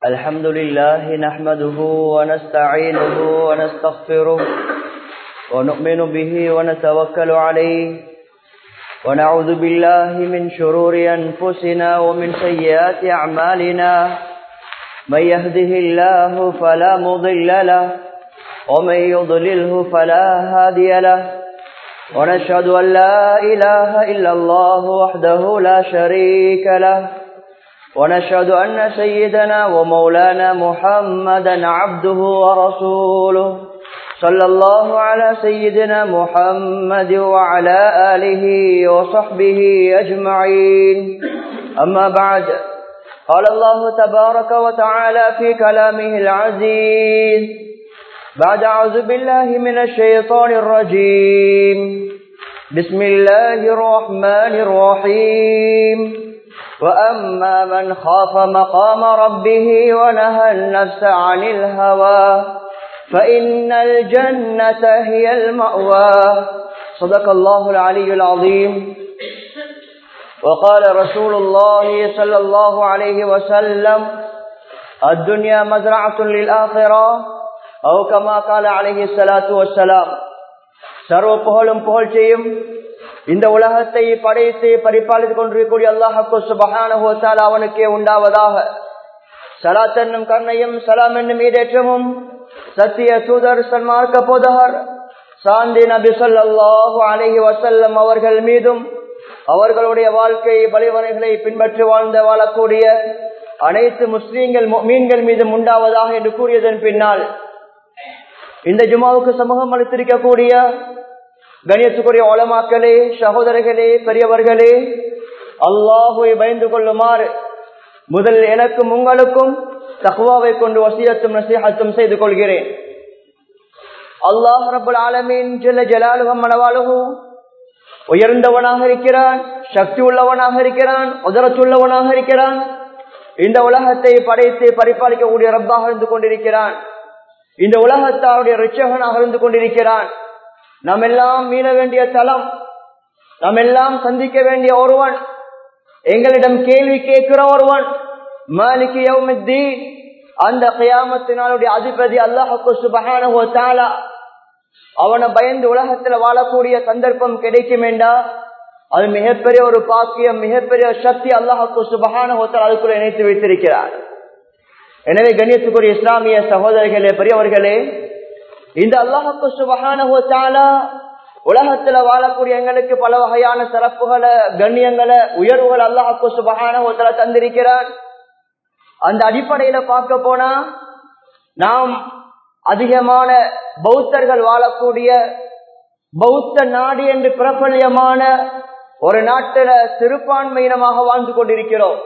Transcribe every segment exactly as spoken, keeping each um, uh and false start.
الحمد لله نحمده ونستعينه ونستغفره ونؤمن به ونتوكل عليه ونعوذ بالله من شرور أنفسنا ومن سيئات أعمالنا من يهده الله فلا مضل له ومن يضلله فلا هادي له ونشهد أن لا إله إلا الله وحده لا شريك له ونشهد أن سيدنا ومولانا محمدا عبده ورسوله صلى الله على سيدنا محمد وعلى آله وصحبه أجمعين أما بعد قال الله تبارك وتعالى في كلامه العزيز بعد أعوذ بالله من الشيطان الرجيم بسم الله الرحمن الرحيم وأما من خاف مقام ربه ونهى النفس عن الهوى فإن الجنة هي المأوى صدق الله العلي العظيم وقال رسول الله صلى الله عليه وسلم الدنيا مزرعة للآخرة أو كما قال عليه الصلاة والسلام சர்வ புகழும் புகழ்ச்சியும் இந்த உலகத்தை படைத்து பரிபாலித்துக் கொண்டிருக்கக்கூடிய அல்லாஹ் சுப்ஹானஹு வ தஆலா அவனுக்கே உண்டாவதாக. ஸலாத் என்னும் கருணையும் ஸலாம் என்னும் ஈடேற்றமும் சத்திய தூதர் சன்மார்க்க போதகர் சாந்தி நபி ஸல்லல்லாஹு அலைஹி வஸல்லம் அவர்கள் மீதும் அவர்களுடைய வாழ்க்கை வழிவகைகளை பின்பற்றி வாழ்ந்த வாழக்கூடிய அனைத்து முஸ்லிம்கள் முஃமின்கள் மீதும் உண்டாவதாக என்று கூறியதன் பின்னால் இந்த ஜுமாவுக்கு சமூகம் அளித்திருக்கக்கூடிய கண்ணியத்துக்குரிய உலமாக்களே, சகோதரர்களே, பெரியவர்களே, அல்லாஹ்வை பயந்து கொள்ளுமாறு முதல் எனக்கும் உங்களுக்கும் தக்வாவை கொண்டு வசியத்தும் நசீஹத்தும் செய்து கொள்கிறேன். அல்லாஹ் ரப்பல் ஆலமீன் ஜல்ல ஜலாலுஹு மனவாலுஹு உயர்ந்தவனாக இருக்கிறான், சக்தி உள்ளவனாக இருக்கிறான், குதிரத்துள்ளவனாக இருக்கிறான். இந்த உலகத்தை படைத்து பரிபாலிக்கக்கூடிய ரப்பாக இருந்து கொண்டிருக்கிறான். இந்த உலகத்தாருடைய இரட்சகனாக இருந்து கொண்டிருக்கிறான். நாம் எல்லாம் மீள வேண்டிய தலம், நாம் எல்லாம் சந்திக்க வேண்டிய ஒருவன், எங்களிடம் கேள்வி கேட்கிற ஒருவன், மாலிகி யௌமித்தீன், அந்த கியாமத்தினாலுடைய அதிபதி அல்லாஹ் சுப்ஹானஹு வ தஆலா. அவனை பயந்து உலகத்தில் வாழக்கூடிய சந்தர்ப்பம் கிடைக்கும் என்றா அது மிகப்பெரிய ஒரு பாக்கியம், மிகப்பெரிய சக்தி அல்லாஹ் சுப்ஹானஹு வ தஆலா அதுக்குள்ள இணைத்து வைத்திருக்கிறார். எனவே கண்ணியத்துக்குரிய இஸ்லாமிய சகோதரர்களே, பெரியவர்களே, இந்த அல்லாஹ் சுப்ஹானஹு வ தஆலா உலகத்துல வாழக்கூடிய எங்களுக்கு பல வகையான சிறப்புகளை, கண்ணியங்களை, உயர்வுகள் அல்லாஹ் சுப்ஹானஹு வ தஆலா தந்திருக்கிறார். அந்த அடிப்படையில பார்க்க போனா நாம் அதிகமான பௌத்தர்கள் வாழக்கூடிய பௌத்த நாடு என்று பிரபல்யமான ஒரு நாட்டில சிறுபான்மையினமாக வாழ்ந்து கொண்டிருக்கிறோம்.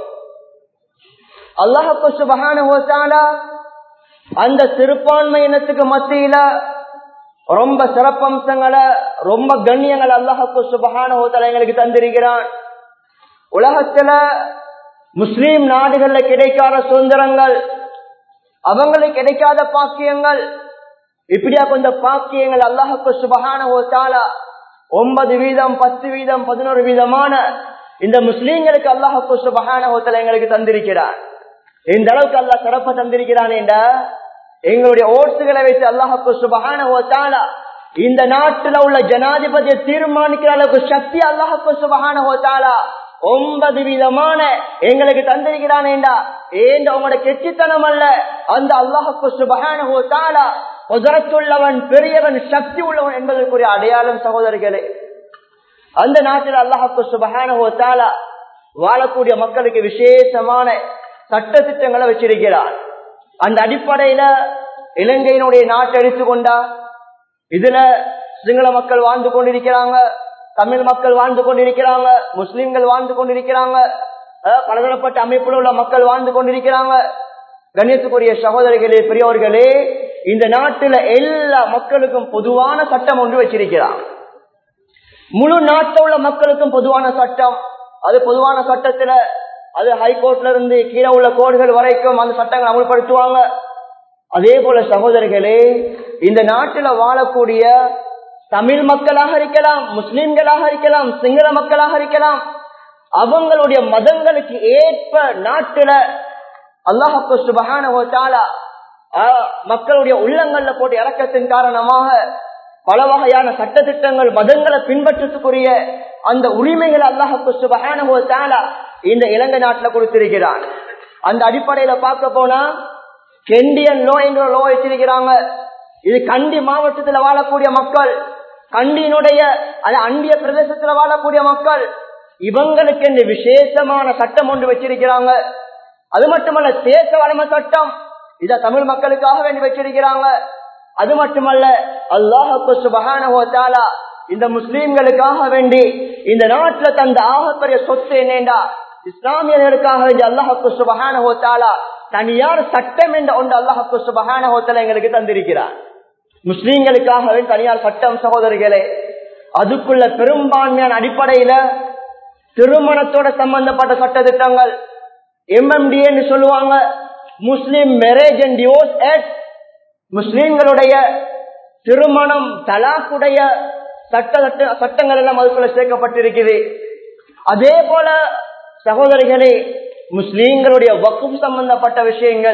அல்லாஹ் சுப்ஹானஹு வ தஆலா அந்த சிறுபான்மையினத்துக்கு மத்தியில ரொம்ப சிறப்பம்சங்களை, ரொம்ப கண்ணியங்கள் அல்லாஹ் சுப்ஹானஹு வ தஆலா எங்களுக்கு தந்திருக்கிறான். உலகத்துல முஸ்லீம் நாடுகள்ல கிடைக்காத சுதந்திரங்கள், அவங்களுக்கு கிடைக்காத பாக்கியங்கள், இப்படியா கொஞ்சம் பாக்கியங்கள் அல்லாஹ் சுப்ஹானஹு வ தஆலா ஒன்பது வீதம், பத்து வீதம், பதினோரு வீதமான இந்த முஸ்லீம்களுக்கு அல்லாஹ் சுப்ஹானஹு வ தஆலா எங்களுக்கு தந்திருக்கிறார். இந்த அளவுக்கு அல்லாஹ் சிறப்பை தந்திருக்கிறான் என்றா எங்களுடைய ஓட்டுகளை வைத்து அல்லாஹ் சுப்ஹானஹு வ தஆலா இந்த நாட்டில் உள்ள ஜனாதிபதியை தீர்மானிக்கிற அளவுக்கு சக்தி அல்லாஹ் சுப்ஹானஹு வ தஆலா ஒன்பது விதமான எங்களுக்கு தந்திருக்கிறான் என்றா ஏண்ட உங்களோட கெட்டித்தனம் அல்ல, அந்த அல்லாஹ் சுப்ஹானஹு வ தஆலா குதிரத்துள்ளவன், பெரியவன், சக்தி உள்ளவன் என்பதற்குரிய அடையாளம் சகோதரர்களே. அந்த நாட்டில் அல்லாஹ் சுப்ஹானஹு வ தஆலா வாழக்கூடிய மக்களுக்கு விசேஷமான சட்ட திட்டங்களை வச்சிருக்கிறார். அந்த அடிப்படையில இலங்கையினுடைய நாட்டை எடுத்துக்கொண்டா இதுல சிங்கள மக்கள் வாழ்ந்து கொண்டிருக்கிறாங்க, தமிழ் மக்கள் வாழ்ந்து கொண்டிருக்கிறாங்க, முஸ்லிம்கள் வாழ்ந்து கொண்டிருக்கிறாங்க, பலதரப்பட்ட அமைப்புல உள்ள மக்கள் வாழ்ந்து கொண்டிருக்கிறாங்க. கண்ணியத்துக்குரிய சகோதரர்களே, பெரியவர்களே, இந்த நாட்டில எல்லா மக்களுக்கும் பொதுவான சட்டம் ஒன்று வச்சிருக்கிறார். முழு நாட்டில் உள்ள மக்களுக்கும் பொதுவான சட்டம். அது பொதுவான சட்டத்துல அது ஹைகோர்ட்ல இருந்து கீழே உள்ள கோடுகள் வரைக்கும் அந்த சட்டங்களை அமல்படுத்துவாங்க. அதே போல சகோதரர்களே, இந்த நாட்டில வாழக்கூடிய தமிழ் மக்களாக இருக்கலாம், முஸ்லிம்களாக இருக்கலாம், சிங்கள மக்களாக இருக்கலாம், அவங்களுடைய மதங்களுக்கு ஏற்ப நாட்டில அல்லாஹ் சுப்ஹானஹு வ தஆலா மக்களுடைய உள்ளங்கள்ல போட்டு இறக்கத்தின் காரணமாக பல வகையான சட்ட திட்டங்கள் மதங்களை பின்பற்றத்துக்குரிய அந்த உரிமைகள் அல்லாஹ் சுப்ஹானஹு வ தஆலா இந்த இலங்கை நாட்டில் கொடுத்திருக்கிறான். அந்த அடிப்படையில பார்க்க போனா கெண்டியன் லோ என்ற லோ வச்சிருக்கிறாங்க. இது கண்டி மாவட்டத்தில் வாழக்கூடிய மக்கள், கண்டியினுடைய அண்டிய பிரதேசத்தில் வாழக்கூடிய மக்கள், இவங்களுக்கு இந்த விசேஷமான சட்டம் ஒன்று வச்சிருக்கிறாங்க. அது மட்டுமல்ல தேச வளம சட்டம், இத தமிழ் மக்களுக்காக வேண்டி வச்சிருக்கிறாங்க. அது மட்டுமல்ல அல்லாஹ் சுப்ஹானஹு வ தஆலா இந்த முஸ்லிம்களுக்காக வேண்டி இந்த நாட்டில் தந்த ஆகப்பெரிய சொத்து என்னண்டா இஸ்லாமியர்களுக்காக வேண்டி அல்லாஹ் சுப்ஹானஹு வ தஆலா தனியார் சட்டம் என்ற ஒன்று அல்லாஹ் சுப்ஹானஹு வ தஆலா எங்களுக்கு தந்திருக்கிறார். முஸ்லிம்களுக்காக வேண்டி தனியார் சட்டம் சகோதரர்களே, அதுக்குள்ள பெரும்பான்மையான அடிப்படையில திருமணத்தோட சம்பந்தப்பட்ட சட்ட திட்டங்கள் எம்எம்டி என்று சொல்லுவாங்க, Muslim marriage and divorce act. முஸ்லிம்களுடைய திருமணம் தலாக்குடைய சட்ட சட்டங்கள் எல்லாம் அதுக்குள்ள சேர்க்கப்பட்டிருக்கிறது. அதே போல சகோதரிகளே, முஸ்லிம்களுடைய வக்ஃப் சம்பந்தப்பட்ட விஷயங்கள்,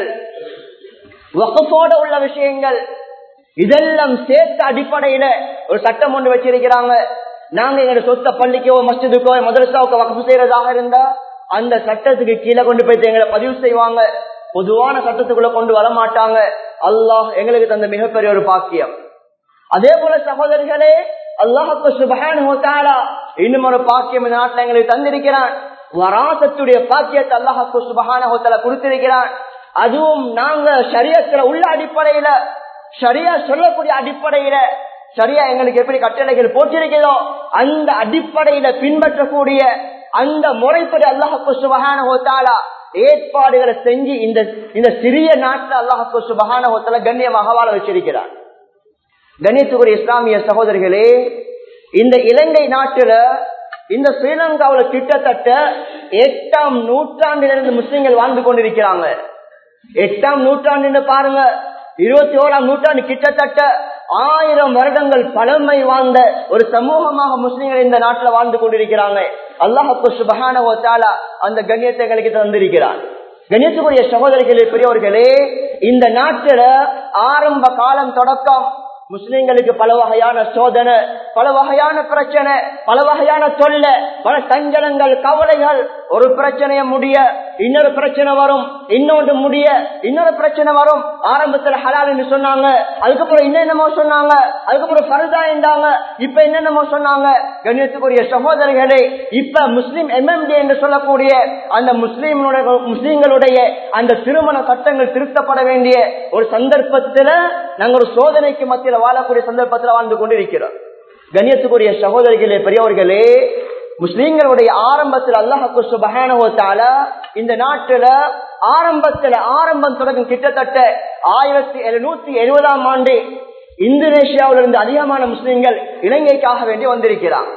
வக்ஃபோட உள்ள விஷயங்கள், இதெல்லாம் சேர்த்த அடிப்படையில ஒரு சட்டம் ஒன்று வச்சிருக்கிறாங்க. நாங்க எங்க சொத்த பள்ளிக்கோ மஸ்ஜிதுக்கோ மதரசாவுக்கோ வக்ஃப் செய்யறதாக இருந்தா அந்த சட்டத்துக்கு கீழே கொண்டு போய் எங்களை பதிவு செய்வாங்க. பொதுவான சட்டத்துக்குள்ள கொண்டு வர மாட்டாங்க. அல்லாஹ் எங்களுக்கு தந்த மிகப்பெரிய ஒரு பாக்கியம். அதே போல சகோதரர்களே, அல்லாஹ் சுப்ஹானஹு வ தஆலா இன்னும் ஒரு பாக்கியம் இந்த நாட்டில் எங்களுக்கு தந்திருக்கிறான். வராசத்துடைய பாக்கியத்தை அல்லாஹ் சுப்ஹானஹு வ தஆலா கொடுத்திருக்கிறான். அதுவும் நாங்க ஷரியத்துல உள்ள அடிப்படையில, ஷரியா சொல்லக்கூடிய அடிப்படையில, ஷரியா எங்களுக்கு எப்படி கட்டளைகள் போட்டிருக்கிறதோ அந்த அடிப்படையில பின்பற்றக்கூடிய அந்த முறைப்படி அல்லாஹ் சுப்ஹானஹு வ தஆலா ஏற்பாடுகளை செஞ்சு இந்த இந்த சிறிய நாட்டில் அல்லாஹ் சுப்ஹானஹு வ தஆலா கண்ணியமாக வாழ வச்சிருக்கிறார். கண்ணியத்துக்குரிய இஸ்லாமிய சகோதரர்களே, இந்த இலங்கை நாட்டில இந்த ஸ்ரீலங்காவில கிட்டத்தட்ட எட்டாம் நூற்றாண்டிலிருந்து முஸ்லிம்கள் வாழ்ந்து கொண்டிருக்கிறாங்க. எட்டாம் நூற்றாண்டு பாருங்க, இருபத்தி ஓராம் நூற்றாண்டு கிட்டத்தட்ட ஆயிரம் வருடங்கள் பழமை வாழ்ந்த ஒரு சமூகமாக முஸ்லிம்கள் இந்த நாட்டில் வாழ்ந்து கொண்டிருக்கிறாங்க. அல்லாஹ் சுப்ஹானஹு வ தஆலா அந்த கண்ணியத்தை எங்களுக்கு தந்திருக்கிறார். கண்ணியத்துக்குரிய சகோதரிகளே, பெரியவர்களே, இந்த நாட்டில ஆரம்ப காலம் தொடக்கம் முஸ்லிம்களுக்கு பல வகையான சோதனை, பல வகையான பிரச்சனை, பல வகையான தொல்லை, பல சஞ்சலங்கள், கவலைகள். ஒரு பிரச்சனைய முடிய இன்னொரு பிரச்சனை வரும், இன்னொன்று முடிய இன்னொரு பிரச்சனை வரும். ஆரம்பத்துல ஹலால் என்று சொன்னாங்க, அதுக்கப்புறம் என்னென்னமோ சொன்னாங்க, அதுக்கப்புறம் ஃபர்தா என்றாங்க, இப்ப என்னென்னமோ சொன்னாங்க. கண்ணியத்துக்குரிய சகோதரர்களே, இப்ப முஸ்லிம் எம்எம்டி என்று சொல்லக்கூடிய அந்த முஸ்லிம்களுடைய முஸ்லிம்களுடைய அந்த திருமண சட்டங்கள் திருத்தப்பட வேண்டிய ஒரு சந்தர்ப்பத்துல நாங்கள் ஒரு சோதனைக்கு மத்தியில் வாழக்கூடிய சந்தர்ப்பத்தில் வாழ்ந்து கொண்டிருக்கிறோம். கண்ணியத்துக்குரிய சகோதரிகளே, பெரியவர்களே, முஸ்லிம்களுடைய ஆரம்பத்தில் அல்லாஹ் சுப்ஹானஹு வ தஆலா இந்த நாட்டில ஆரம்பத்தில் ஆரம்பம் தொடங்கும் கிட்டத்தட்ட ஆயிரத்தி எழுநூத்தி எழுபதாம் ஆண்டு இந்தோனேஷியாவிலிருந்து அதிகமான முஸ்லிம்கள் இலங்கைக்காக வேண்டி வந்திருக்கிறார்.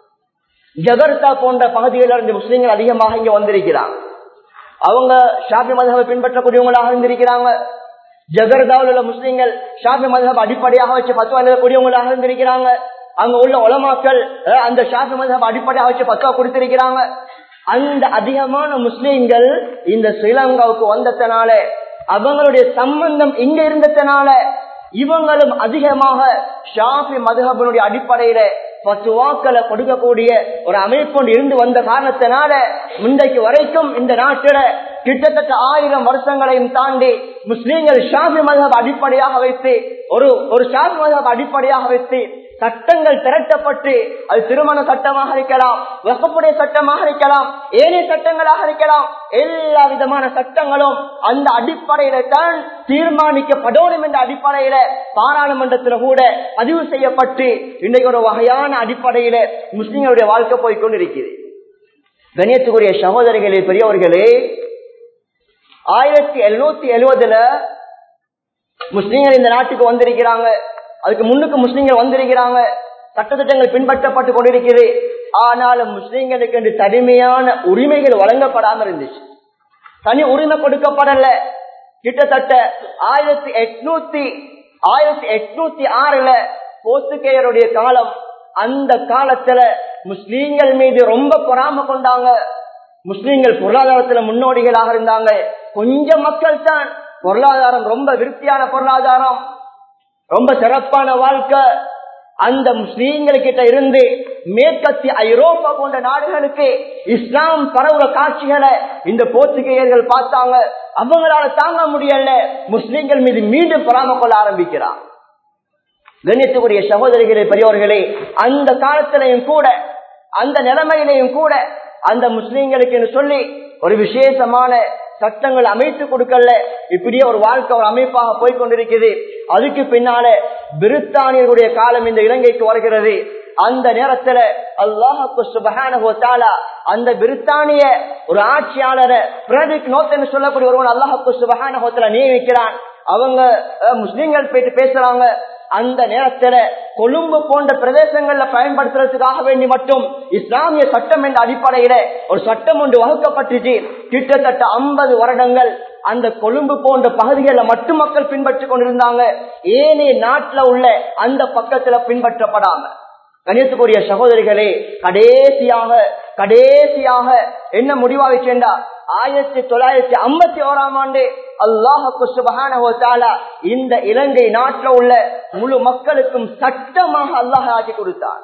ஜகர்த்தா போன்ற பகுதிகளிலிருந்து முஸ்லிம்கள் அதிகமாக இங்க வந்திருக்கிறார். அவங்க ஷாஃபி மத்ஹபை பின்பற்றக்கூடியவங்களாக இருந்திருக்கிறாங்க. ஜகர்தாவில் உள்ள முஸ்லிம்கள் ஷாஃபி மத்ஹப் அடிப்படையாக வச்சு பத்வா எழுதக்கூடியவங்களாக இருந்திருக்கிறாங்க. அங்க உள்ள உலமாக்கள் அந்த ஷாஃபி மத்ஹப் அடிப்படையாக வச்சு பத்வா கொடுத்திருக்கிறாங்க. அந்த அதிகமான முஸ்லிம்கள் இந்த ஸ்ரீலங்காவுக்கு வந்ததனால, அவங்களுடைய சம்பந்தம் இங்க இருந்ததனால, இவங்களும் அதிகமாக ஷாஃபி மத்ஹபினுடைய அடிப்படையில பத்துவாக்களை கொடுக்கக்கூடிய ஒரு அமைப்பு இருந்து வந்த காரணத்தினால முந்தைக்கு வரைக்கும் இந்த நாட்டில கிட்டத்தட்ட ஆயிரம் வருஷங்களையும் தாண்டி முஸ்லீம்கள் ஷாஃபி மத்ஹப் அடிப்படையாக வைத்து ஒரு ஒரு ஷாஃபி மத்ஹப் அடிப்படையாக வைத்து சட்டங்கள் திரட்டப்பட்டு, அது திருமண சட்டமாக இருக்கலாம், வக்ஃபுடைய சட்டமாக இருக்கலாம், ஏனைய சட்டங்களாக இருக்கலாம், எல்லா விதமான சட்டங்களும் அந்த அடிப்படையில தான் தீர்மானிக்கப்படணும் என்ற அடிப்படையில பாராளுமன்றத்தில் கூட பதிவு செய்யப்பட்டு இன்றைக்கு ஒரு வகையான அடிப்படையில முஸ்லிம்களுடைய வாழ்க்கை போய்கொண்டிருக்கிறது. கண்ணியத்துக்குரிய சகோதரிகளே, பெரியவர்களே, ஆயிரத்தி எழுநூத்தி எழுபதுல முஸ்லிம்கள் இந்த நாட்டுக்கு வந்திருக்கிறாங்க. அதுக்கு முன்னுக்கு முஸ்லிம்கள் வந்திருக்கிறாங்க. சட்டத்திட்டங்கள் பின்பற்றப்பட்டு கொண்டிருக்கிறது. ஆனாலும் முஸ்லிம்களுக்கு என்று தனிமையான உரிமைகள் வழங்கப்படாமல் இருந்துச்சு. தனி உரிமை கொடுக்கப்படல. கிட்டத்தட்ட ஆயிரத்தி எட்நூத்தி ஆயிரத்தி எட்நூத்தி ஆறுல போர்த்துகேயருடைய காலம். அந்த காலத்துல முஸ்லீம்கள் மீது ரொம்ப பொறாமை கொண்டாங்க. முஸ்லீம்கள் பொருளாதாரத்துல முன்னோடிகளாக இருந்தாங்க. கொஞ்சம் மக்கள் தான். பொருளாதாரம் ரொம்ப விருத்தியான பொருளாதாரம், ரொம்ப சிறப்பான வாழ்க்கை. அந்த முஸ்லீம்கிட்ட இருந்து மேற்கத்திய ஐரோப்பா போன்ற நாடுகளுக்கு இஸ்லாம் பரவுற காட்சிகளை இந்த போர்த்துகேயர்கள் பார்த்தாங்க. அவங்களால தாங்க முடியல, முஸ்லீம்கள் மீது மீண்டும் பொறாமை கொள்ள ஆரம்பிக்கிறார். கண்ணியத்துக்குரிய சகோதரிகளே, பெரியோர்களே, அந்த காலத்திலையும் கூட, அந்த நிலைமையிலையும் கூட அந்த முஸ்லீம்களுக்கு சொல்லி ஒரு விசேஷமான சட்டங்கள் அமைத்து கொடுக்கல. இப்படியே ஒரு வாழ்க்கை ஒரு அமைப்பாக போய்கொண்டிருக்கிறது. அதுக்கு பின்னால பிரித்தானியர்களுடைய காலம் இந்த இலங்கைக்கு வருகிறது. அந்த நேரத்துல அல்லாஹ் சுப்ஹானஹு வ தஆலா அந்த பிரித்தானிய ஒரு ஆட்சியாளரை ஃபிரெடரிக் நோத் என்று சொல்லக்கூடிய ஒருவன் அல்லாஹ் சுப்ஹானஹு வ தஆலா நியமிக்கிறான். அவங்க முஸ்லிம்கள் போயிட்டு பேசுறாங்க. அந்த நேரத்துல கொழும்பு போன்ற பிரதேசங்கள்ல பயன்படுத்துறதுக்காக வேண்டி மட்டும் இஸ்லாமிய சட்டம் என்ற அடிப்படையில ஒரு சட்டம் ஒன்று வகுக்கப்பட்டுச்சு. கிட்டத்தட்ட ஐம்பது வருடங்கள் அந்த கொழும்பு போன்ற பகுதிகளில் மட்டும் மக்கள் பின்பற்றிக் கொண்டிருந்தாங்க. ஏனைய நாட்டுல உள்ள அந்த பக்கத்துல பின்பற்றப்படாம. கணியத்துக்குரிய சகோதரிகளே, கடைசியாக கடைசியாக என்ன முடிவாகிச்சேண்டா, ஆயிரத்தி தொள்ளாயிரத்தி ஐம்பத்தி ஓராம் ஆண்டு அல்லாஹ் சுப்ஹானஹு வ தஆலா இந்த இலங்கை நாட்டில் உள்ள முழு மக்களுக்கும் சட்டமாக அல்லாஹ் ஆக்கி கொடுத்தார்.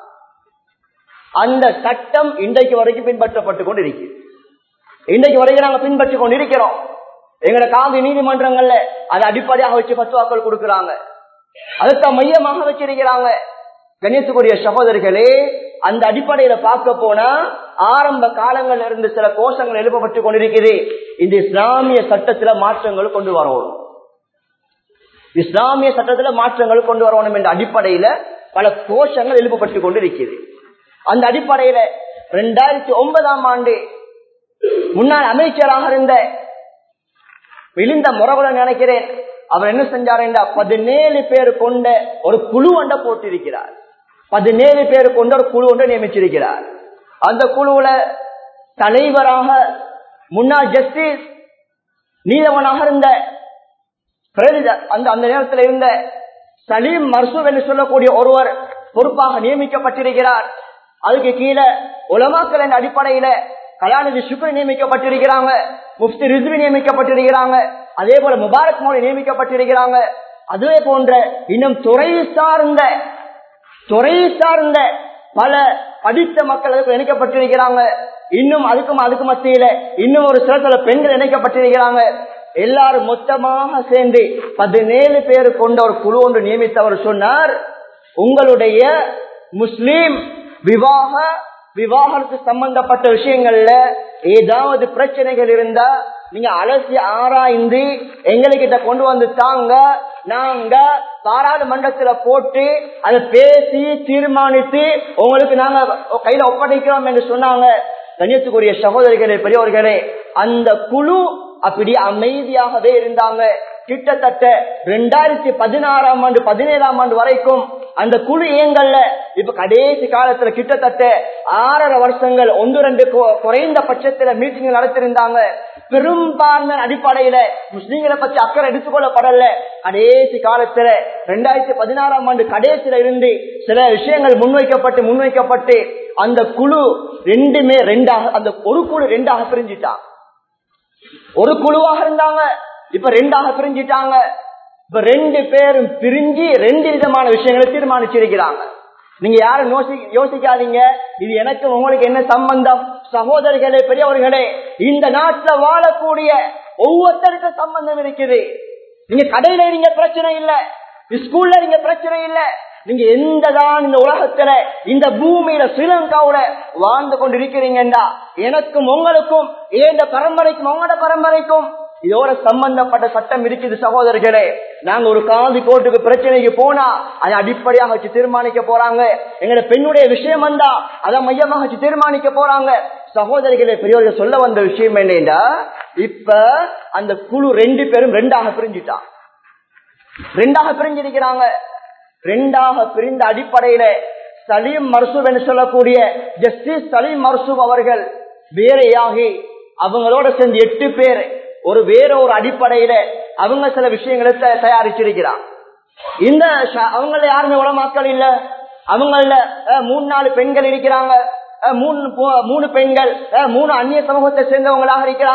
அந்த சட்டம் இன்றைக்கு வரைக்கும் பின்பற்றப்பட்டுக் கொண்டிருக்கிறது. இன்றைக்கு வரைக்கும் நாங்க பின்பற்றி கொண்டிருக்கிறோம். எங்களை காந்தி நீதிமன்றங்கள்ல அதை அடிப்படையாக வச்சு பத்துவாக்கள் கொடுக்கிறாங்க, அதுதான் மையமாக வச்சிருக்கிறாங்க. கணியத்துக்குரிய சகோதரர்களே, அந்த அடிப்படையில பார்க்க போனா ஆரம்ப காலங்கள்ல இருந்து சில கோஷங்கள் எழுப்பப்பட்டு கொண்டிருக்கிறது. இந்த இஸ்லாமிய சட்டத்துல மாற்றங்கள் கொண்டு வரணும், இஸ்லாமிய சட்டத்துல மாற்றங்கள் கொண்டு வரணும் என்ற அடிப்படையில பல கோஷங்கள் எழுப்பப்பட்டு கொண்டிருக்கிறது. அந்த அடிப்படையில இரண்டாயிரத்தி ஒன்பதாம் ஆண்டு முன்னாள் அமைச்சராக இருந்த விழுந்த முறகுல நினைக்கிறேன், அவர் என்ன செஞ்சார் என்றா பதினேழு பேர் கொண்ட ஒரு குழு ஒன்றை போட்டிருக்கிறார். பதினேழு பேர் கொண்ட ஒரு குழு ஒன்றை நியமிச்சிருக்கிறார். அந்த குழுவுல தலைவராக முன்னாள் ஜஸ்டிஸ் நீதவனாக இருந்த அந்த அந்த நேரத்தில் இருந்த சலீம் மர்சூப் என்று சொல்லக்கூடிய ஒருவர் பொறுப்பாக நியமிக்கப்பட்டிருக்கிறார். அதுக்கு கீழே உலமாக்கள் என்ற அடிப்படையில கலாநிதி சுக்ரி நியமிக்கப்பட்டிருக்கிறாங்க, முஃப்தி ரிஸ்வி நியமிக்கப்பட்டிருக்கிறாங்க, அதே போல முபாரக் மௌலி நியமிக்கப்பட்டிருக்கிறாங்க. அதே போன்ற இன்னும் துறை சார்ந்த துறை சார்ந்த பல படித்த மக்கள் அதுக்கு இணைக்கப்பட்டிருக்கிறாங்க. இன்னும் அதுக்கும் அதுக்கு மத்தியில இன்னும் ஒரு சில சில பெண்கள் இணைக்கப்பட்டிருக்கிறாங்க. எல்லாரும் மொத்தமாக சேர்ந்து பதினேழு பேர் கொண்ட ஒரு குழு ஒன்று நியமித்தவர் சொன்னார், உங்களுடைய முஸ்லீம் விவாக விவாகரத்து சம்பந்தப்பட்ட விஷயங்கள்ல ஏதாவது பிரச்சனைகள் இருந்தா நீங்க அலசி ஆராய்ந்து எங்ககிட்ட கொண்டு வந்து தாங்க, நாங்க பாராளுமன்றத்துல போட்டு அதை பேசி தீர்மானித்து உங்களுக்கு நாங்க கையில ஒப்படைக்கிறோம் என்று சொன்னாங்க. கண்ணியத்துக்குரிய சகோதரிகளே, பெரியவர்களே, அந்த குழு அப்படி அமைதியாகவே இருந்தாங்க. கிட்டத்தட்ட இரண்டாயிரத்தி பதினாறாம் ஆண்டு பதினேழாம் ஆண்டு வரைக்கும் அந்த குழு இயங்கல்ல. இப்ப கடைசி காலத்துல கிட்டத்தட்ட ஆறரை வருஷங்கள் ஒன்று ரெண்டு குறைந்த பட்சத்துல மீட்டிங் நடத்திருந்தாங்க. பெரும்பான்மை அடிப்படையில முஸ்லீம்களை பத்தி அக்கறை எடுத்துக்கொள்ளப்படல. கடைசி காலத்துல இரண்டாயிரத்தி பதினாறாம் ஆண்டு கடைசியில இருந்து சில விஷயங்கள் முன்வைக்கப்பட்டு முன்வைக்கப்பட்டு அந்த குழு ரெண்டுமே ரெண்டாக, அந்த ஒரு குழு ரெண்டாக பிரிஞ்சிட்டாங்க. ஒரு குழுவாக இருந்தாங்க, இப்ப ரெண்டாக பிரிஞ்சிட்டாங்க. இப்ப ரெண்டு பேரும் பிரிஞ்சு ரெண்டு விதமான விஷயங்களை தீர்மானிச்சிருக்கிறாங்க. நீங்க யாரும் யோசிக்காதீங்க இது எனக்கு உங்களுக்கு என்ன சம்பந்தம். சகோதரர்களே, பெரியவர்களே, இந்த நாட்டில் வாழக்கூடிய ஒவ்வொருத்தருக்கும் சம்பந்தம் இருக்குது. நீங்க கடையில நீங்க பிரச்சனை இல்ல, ஸ்கூல்ல நீங்க பிரச்சனை இல்ல, நீங்க எந்ததான் இந்த உலகத்துல இந்த பூமியில ஸ்ரீலங்காவோட வாழ்ந்து கொண்டு இருக்கிறீங்கன்னா எனக்கும் உங்களுக்கும் ஏந்த பரம்பரைக்கும் உங்களோட பரம்பரைக்கும் இதோட சம்பந்தப்பட்ட சட்டம் இருக்குது. சகோதரர்களே, நாங்க ஒரு காந்தி கோர்ட்டுக்கு பிரச்சனைக்கு போனா அதை அடிப்படையாக வச்சு தீர்மானிக்க போறாங்க. எங்களோட பெண்ணுடைய விஷயம் வந்தா அதை மையமாக வச்சு தீர்மானிக்க போறாங்க. சகோதரிகளே, பெரியவர்கள் சொல்ல வந்த விஷயம் என்னன்னா, இப்ப அந்த குழு ரெண்டு பேரும் ரெண்டாக பிரிஞ்சுட்டான், ரெண்டாக பிரிஞ்சிருக்கிறாங்க. ரெண்டாக பிரிந்த அடிப்படையில சலீம் மர்சூப் என்று சொல்லக்கூடிய ஜஸ்டிஸ் சலீம் மர்சூப் அவர்கள் வேறையாகி அவங்களோட சேர்ந்து எட்டு பேர் ஒரு வேற ஒரு அடிப்படையில அவங்க சில விஷயங்களை தயாரிச்சிருக்கிறார். இந்த அவங்கள யாருமே உலமாக்கள் இல்ல, அவங்கள மூணு நாலு பெண்கள் இருக்கிறாங்க, மூணு மூணு பெண்கள் மூணு அந்நிய சமூகத்தை சேர்ந்தவங்களாக இருக்கிறாங்க.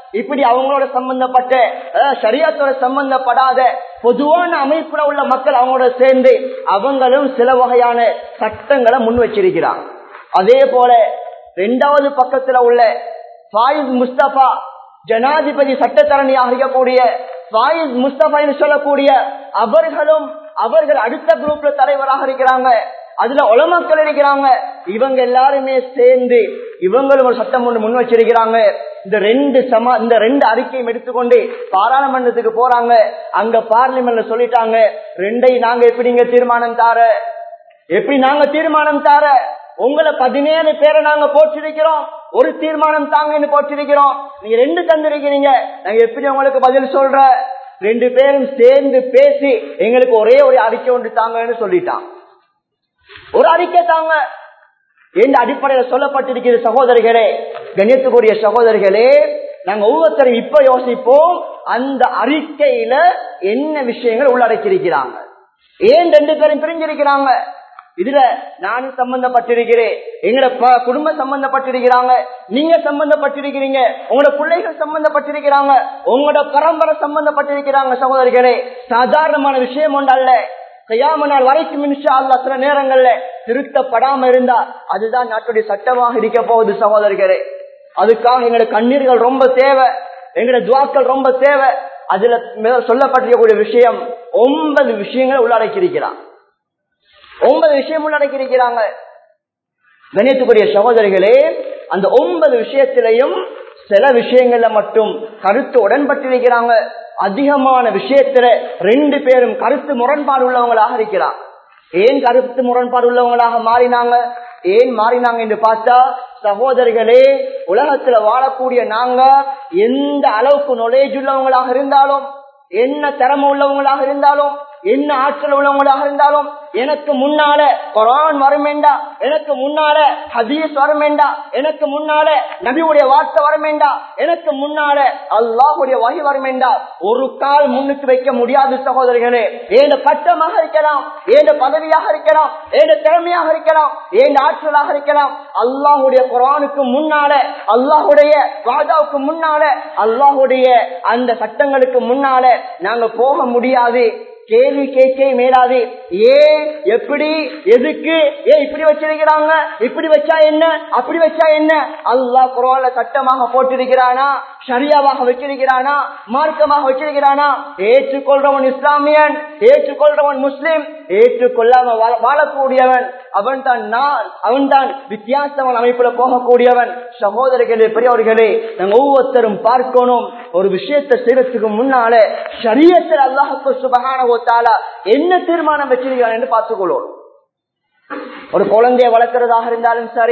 இப்படி அவங்களோட சம்பந்தப்பட்ட ஷரியத்தோட சம்பந்தப்படாத பொதுவான அமைப்புல உள்ள மக்கள் அவங்களோட சேர்ந்து அவங்களும் சில வகையான சட்டங்களை முன் வச்சிருக்கிறாங்க. அதே போல இரண்டாவது பக்கத்துல உள்ள ஃபாயிஸ் முஸ்தபா ஜனாதிபதி சட்டத்தரணியாக இருக்கக்கூடிய ஃபாயிஸ் முஸ்தபா என்று சொல்லக்கூடிய அவர்களும் அவர்கள் அடுத்த குரூப்ல தலைவராக இருக்கிறாங்க. அதுல உலமாக்கள் இருக்கிறாங்க. இவங்க எல்லாருமே சேர்ந்து இவங்களும் ஒரு சட்டம் ஒன்று முன் வச்சிருக்கிறாங்க. இந்த ரெண்டு சமா இந்த ரெண்டு அறிக்கையும் எடுத்துக்கொண்டு பாராளுமன்றத்துக்கு போறாங்க. அங்க பார்லிமெண்ட்ல சொல்லிட்டாங்க, ரெண்டை நாங்க எப்படிங்க தீர்மானம் தார எப்படி நாங்க தீர்மானம் தார உங்களை பதினேழு பேரை நாங்க போட்டிருக்கிறோம், ஒரு தீர்மானம் தாங்கன்னு போட்டிருக்கிறோம், நீங்க ரெண்டு தந்திருக்கிறீங்க, நாங்க எப்படி உங்களுக்கு பதில் சொல்ற? ரெண்டு பேரும் சேர்ந்து பேசி எங்களுக்கு ஒரே ஒரு அறிக்கை ஒன்று தாங்கன்னு சொல்லிட்டான். ஒரு அறிக்கை தாங்க என்ற அடிப்படையில் சொல்லப்பட்டிருக்கிற சகோதரிகளே, கண்ணியத்துக்குரிய சகோதரிகளே, நாங்க ஒவ்வொருத்தரும் இப்ப யோசிப்போம் அந்த அறிக்கையில என்ன விஷயங்கள் உள்ளடக்கியிருக்கிறாங்க, ஏன் ரெண்டு பேரும் பிரிஞ்சிருக்கிறாங்க. இதுல நானும் சம்பந்தப்பட்டிருக்கிறேன், எங்களோட குடும்பம் சம்பந்தப்பட்டிருக்கிறாங்க, நீங்க சம்பந்தப்பட்டிருக்கிறீங்க, உங்களோட பிள்ளைகள் சம்பந்தப்பட்டிருக்கிறாங்க, உங்களோட பரம்பரை சம்பந்தப்பட்டிருக்கிறாங்க. சகோதரிகளே, சாதாரணமான விஷயம் ஒன்றல்ல. கியாம நாள் வரைக்கும் இன்ஷா அல்லாஹ் சில நேரங்கள்ல திருத்தப்படாம இருந்தா அதுதான் நாட்டுடைய சட்டமாக இருக்க போகுது. சகோதரிகளே, அதுக்காக எங்களோட கண்ணீர்கள் ரொம்ப தேவை, எங்களோட துவாக்கள் ரொம்ப தேவை. அதுல சொல்லப்பட்டிருக்கக்கூடிய விஷயம் ஒன்பது விஷயங்களை உள்ளடக்கி இருக்கிறான். ஒன்பது விஷயம் உள்ளடக்கி இருக்கிறாங்க. கண்ணியத்துக்குரிய சகோதரிகளே, அந்த ஒன்பது விஷயத்திலையும் சில விஷயங்கள்ல மட்டும் கருத்து உடன்பட்டிருக்கிறாங்க. அதிகமான விஷயத்துல ரெண்டு பேரும் கருத்து முரண்பாடு உள்ளவங்களாக இருக்கிறார். ஏன் கருத்து முரண்பாடு உள்ளவங்களாக மாறினாங்க, ஏன் மாறினாங்க என்று பார்த்தா, சகோதரிகளே, உலகத்துல வாழக்கூடிய நாங்க எந்த அளவுக்கு நாலேஜ் உள்ளவங்களாக இருந்தாலும், என்ன திறமை உள்ளவங்களாக இருந்தாலும், என்ன ஆற்றல் உள்ளவங்களாக இருந்தாலும், எனக்கு முன்னால குர்ஆன் வருமேண்டா, எனக்கு முன்னால ஹதீஸ் வருமேண்டா, எனக்கு முன்னால நபியுடைய வார்த்தை வருமேண்டா, எனக்கு முன்னால அல்லாஹ்வுடைய வஹி வருமேண்டா, ஒரு கால் முன்னுக்கு வைக்க முடியாது. சகோதரிகளே, ஏன் பட்டமாக இருக்கலாம், ஏன் பதவியாக இருக்கலாம், ஏன் திறமையாக இருக்கலாம், ஏன் ஆற்றலாக இருக்கலாம், அல்லாஹ்வுடைய குர்ஆனுக்கு முன்னால, அல்லாஹ்வுடைய வாதாவுக்கு முன்னால, அல்லாஹ்வுடைய அந்த சட்டங்களுக்கு முன்னால நாங்க போக முடியாது. கேள்வி கேட்க மேலாது. ஏன், எப்படி, எதுக்கு, ஏன் இப்படி வச்சிருக்கிறாங்க, இப்படி வச்சா என்ன, அப்படி வச்சா என்ன? அல்லாஹ் குர்ஆன்ல சட்டமாக போட்டிருக்கிறானா, ஷரியாவாக வச்சிருக்கிறானா, மார்க்கமாக வச்சிருக்கிறானா? ஏற்றுக்கொள்றவன் இஸ்லாமியன், ஏற்றுக்கொள்றவன் முஸ்லிம், ஏற்றுக்கொள்ளாம வாழக்கூடியவன் அவன் தான் நான், அவன் தான் வித்தியாசமான அமைப்புல போகக்கூடியவன். சகோதரர்களே, பெரியவர்களே, நாங்க ஒவ்வொருத்தரும் பார்க்கணும், ஒரு விஷயத்தை செய்யறதுக்கு முன்னால ஷரியத்தில் அல்லாஹ்வுக்கு சுப்ஹானஹு வ தஆலா என்ன தீர்மானம் வச்சிருக்கிறான் என்று பார்த்துக்கொள்ளும். ஒரு குழந்தையை வளர்க்கிறதாக இருந்தாலும் சரி,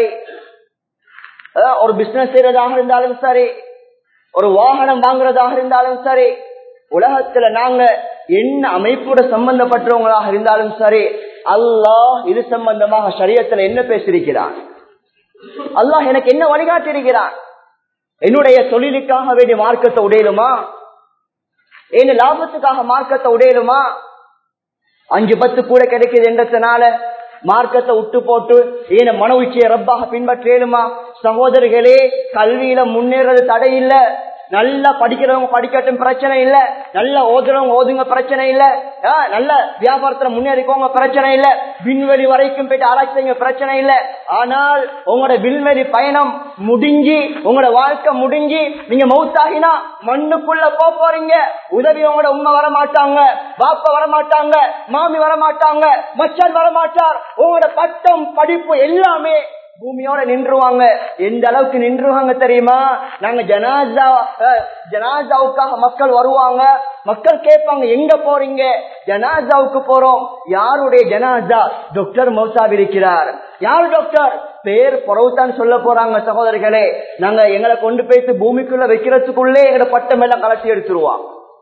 ஒரு பிசினஸ் செய்யறதாக இருந்தாலும் சரி, ஒரு வாகனம் வாங்குறதாக இருந்தாலும் சரி, உலகத்துல நாங்க என்ன அமைப்போட சம்பந்தப்பட்டவங்களாக இருந்தாலும் சரி, அல்லாஹ் இது சம்பந்தமாக ஷரியத்துல என்ன பேசியிருக்கிறான், அல்லாஹ் எனக்கு என்ன வழிகாட்டி இருக்கிறான், என்னுடைய தொழிலுக்காக வேண்டிய மார்க்கத்தை உடையலுமா, என்ன லாபத்துக்காக மார்க்கத்தை உடையலுமா, அஞ்சு பத்து கூட கிடைக்குது என்றதுனால மார்க்கத்தை விட்டு போட்டு ஏன மன உச்சியை ரப்பாக பின்பற்றேனுமா? சகோதரிகளே, கல்வியில முன்னேறது தடை இல்ல, நல்லா படிக்கிறவங்க படிக்கட்டும் பிரச்சனை இல்ல, நல்லா ஓதுறவங்க ஓதுங்க பிரச்சனை இல்ல, நல்ல வியாபாரத்துல முன்னேறிக்கோங்க பிரச்சனை இல்ல, விண்வெளி வரைக்கும் போயிட்டு ஆராய்ச்சி பிரச்சனை இல்ல. ஆனால் உங்களோட விண்வெளி பயணம் முடிஞ்சு, உங்களோட வாழ்க்கை முடிஞ்சு நீங்க மௌத்தாகினா மண்ணுக்குள்ள போக போறீங்க. உதவி உங்களோட உண்மை வர மாட்டாங்க, பாப்பா வர மாட்டாங்க, மாமி வர மாட்டாங்க, மச்சான் வர மாட்டார். உங்களோட பட்டம் படிப்பு எல்லாமே பூமியோட நின்றுவாங்க. எந்த அளவுக்கு நின்றுவாங்க தெரியுமா? நாங்க ஜனாசா ஜனாசாவுக்காக மக்கள் வருவாங்க, மக்கள் கேட்பாங்க எங்க போறீங்க? ஜனாசாவுக்கு போறோம். யாருடைய ஜனாசா? டாக்டர் மௌசாப் இருக்கிறார். யார் டாக்டர்? பேர் புறவுத்தான் சொல்ல போறாங்க. சகோதரிகளே, நாங்க எங்களை கொண்டு போயிட்டு பூமிக்குள்ள வைக்கிறதுக்குள்ளே எங்களோட பட்டம் எல்லாம் கலட்டி எடுத்துருவோம்.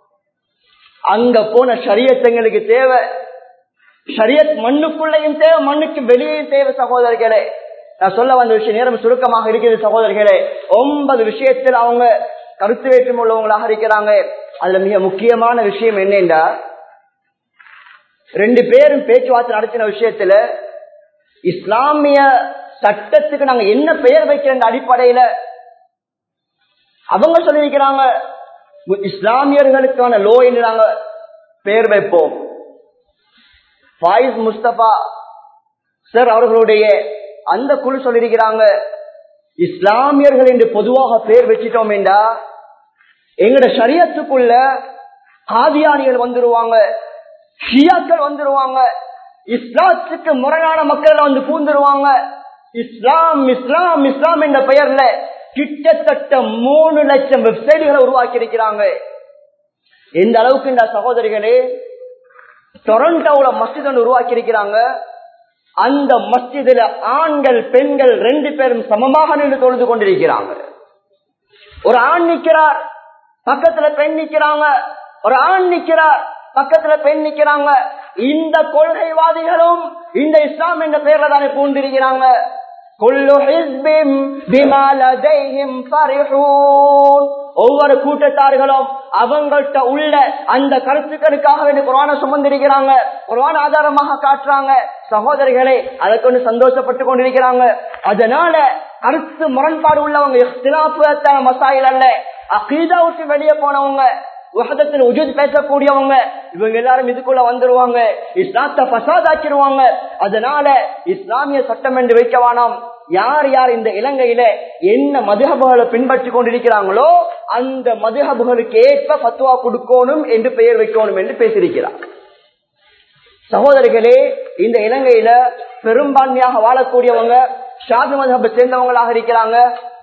அங்க போன ஷரியத் எங்களுக்கு தேவை. ஷரியத் மண்ணுக்குள்ளையும் தேவை, மண்ணுக்கு வெளியேயும் தேவை. சகோதரிகளே, நான் சொல்ல வந்த விஷயம் நேரம் சுருக்கமாக இருக்கிறது. சகோதரிகளே, ஒன்பது விஷயத்தில் அவங்க கருத்து வேற்றுமை உள்ளவங்களாக இருக்கிறாங்க. அதுல மிக முக்கியமான விஷயம் என்னென்றா, ரெண்டு பேரும் பேச்சுவார்த்தை நடத்தின விஷயத்துல இஸ்லாமிய சட்டத்துக்கு நாங்க என்ன பெயர் வைக்கிற அடிப்படையில அவங்க சொல்லியிருக்கிறாங்க இஸ்லாமியர்களுக்கான லோ என்று நாங்க பெயர் வைப்போம். ஃபாயிஸ் முஸ்தபா சார் அவர்களுடைய அந்த குழு சொல்லியிருக்கிறாங்க இஸ்லாமியர்கள் என்று பொதுவாக பெயர் வச்சிட்டோம் என்றா எங்கட ஷரியத்துக்குள்ள காதியானிகள் வந்துருவாங்க, ஷியாக்கள் வந்துருவாங்க, இஸ்லாத்துக்கு முரணான மக்கள் வந்து பூந்துருவாங்க. இஸ்லாம் இஸ்லாம் இஸ்லாம் என்ற பெயர்ல கிட்டத்தட்ட மூணு லட்சம் வெப்சைட்டுகளை உருவாக்கி இருக்கிறாங்க. எந்த அளவுக்கு இந்த சகோதரிகளே டொரண்டோல மஸ்ஜித் ஒன்று உருவாக்கி இருக்கிறாங்க. அந்த மஸ்ஜிதுல ஆண்கள் பெண்கள் ரெண்டு பேரும் சமமாக நின்று தொழுது கொண்டிருக்கிறாங்க. ஒரு ஆண் நிற்கிறார், பக்கத்துல பெண் நிற்கிறாங்க, ஒரு ஆண் நிற்கிறார், பக்கத்துல பெண் நிற்கிறாங்க. இந்த கொள்கைவாதிகளும் இந்த இஸ்லாம் என்ற பெயர்ல தானே பூண்டிருக்கிறாங்க. ஒவ்வொரு கூட்டத்தார்களும் அவங்கள்ட்ட உள்ள அந்த கருத்துக்களுக்காக வேண்டி குர்ஆனை சுமந்திருக்கிறாங்க, குர்ஆன் ஆதாரமாக காட்டுறாங்க. சகோதரிகளை அதை கொண்டு சந்தோஷப்பட்டு கொண்டிருக்கிறாங்க. அதனால கருத்து முரண்பாடு உள்ளவங்க இஹ்திலாஃபான மசாயில் அல்ல, அகீதா விட்டு வெளியே போனவங்க, வஹதத்துல் வஜூத் பேசக்கூடியவங்க, இவங்க எல்லாரும் இதுக்குள்ள வந்துருவாங்க, இஸ்லாத்தை ஃபசாதாக்கிடுவாங்க. அதனால இஸ்லாமிய சட்டம் என்று வைக்க வேணாம். யார் யார் இந்த இலங்கையில என்ன மதுஹபுகளை பின்பற்றி கொண்டிருக்கிறாங்களோ அந்த மதுஹபுகளுக்கு ஏற்ப ஃபத்வா கொடுக்கணும் என்று பெயர் வைக்கணும் என்று பேசியிருக்கிறார். சகோதரிகளே, இந்த இலங்கையில பெரும்பான்மையாக வாழக்கூடியவங்க ஷாஃபி மதுஹபை சேர்ந்தவங்களாக இருக்கிறாங்க,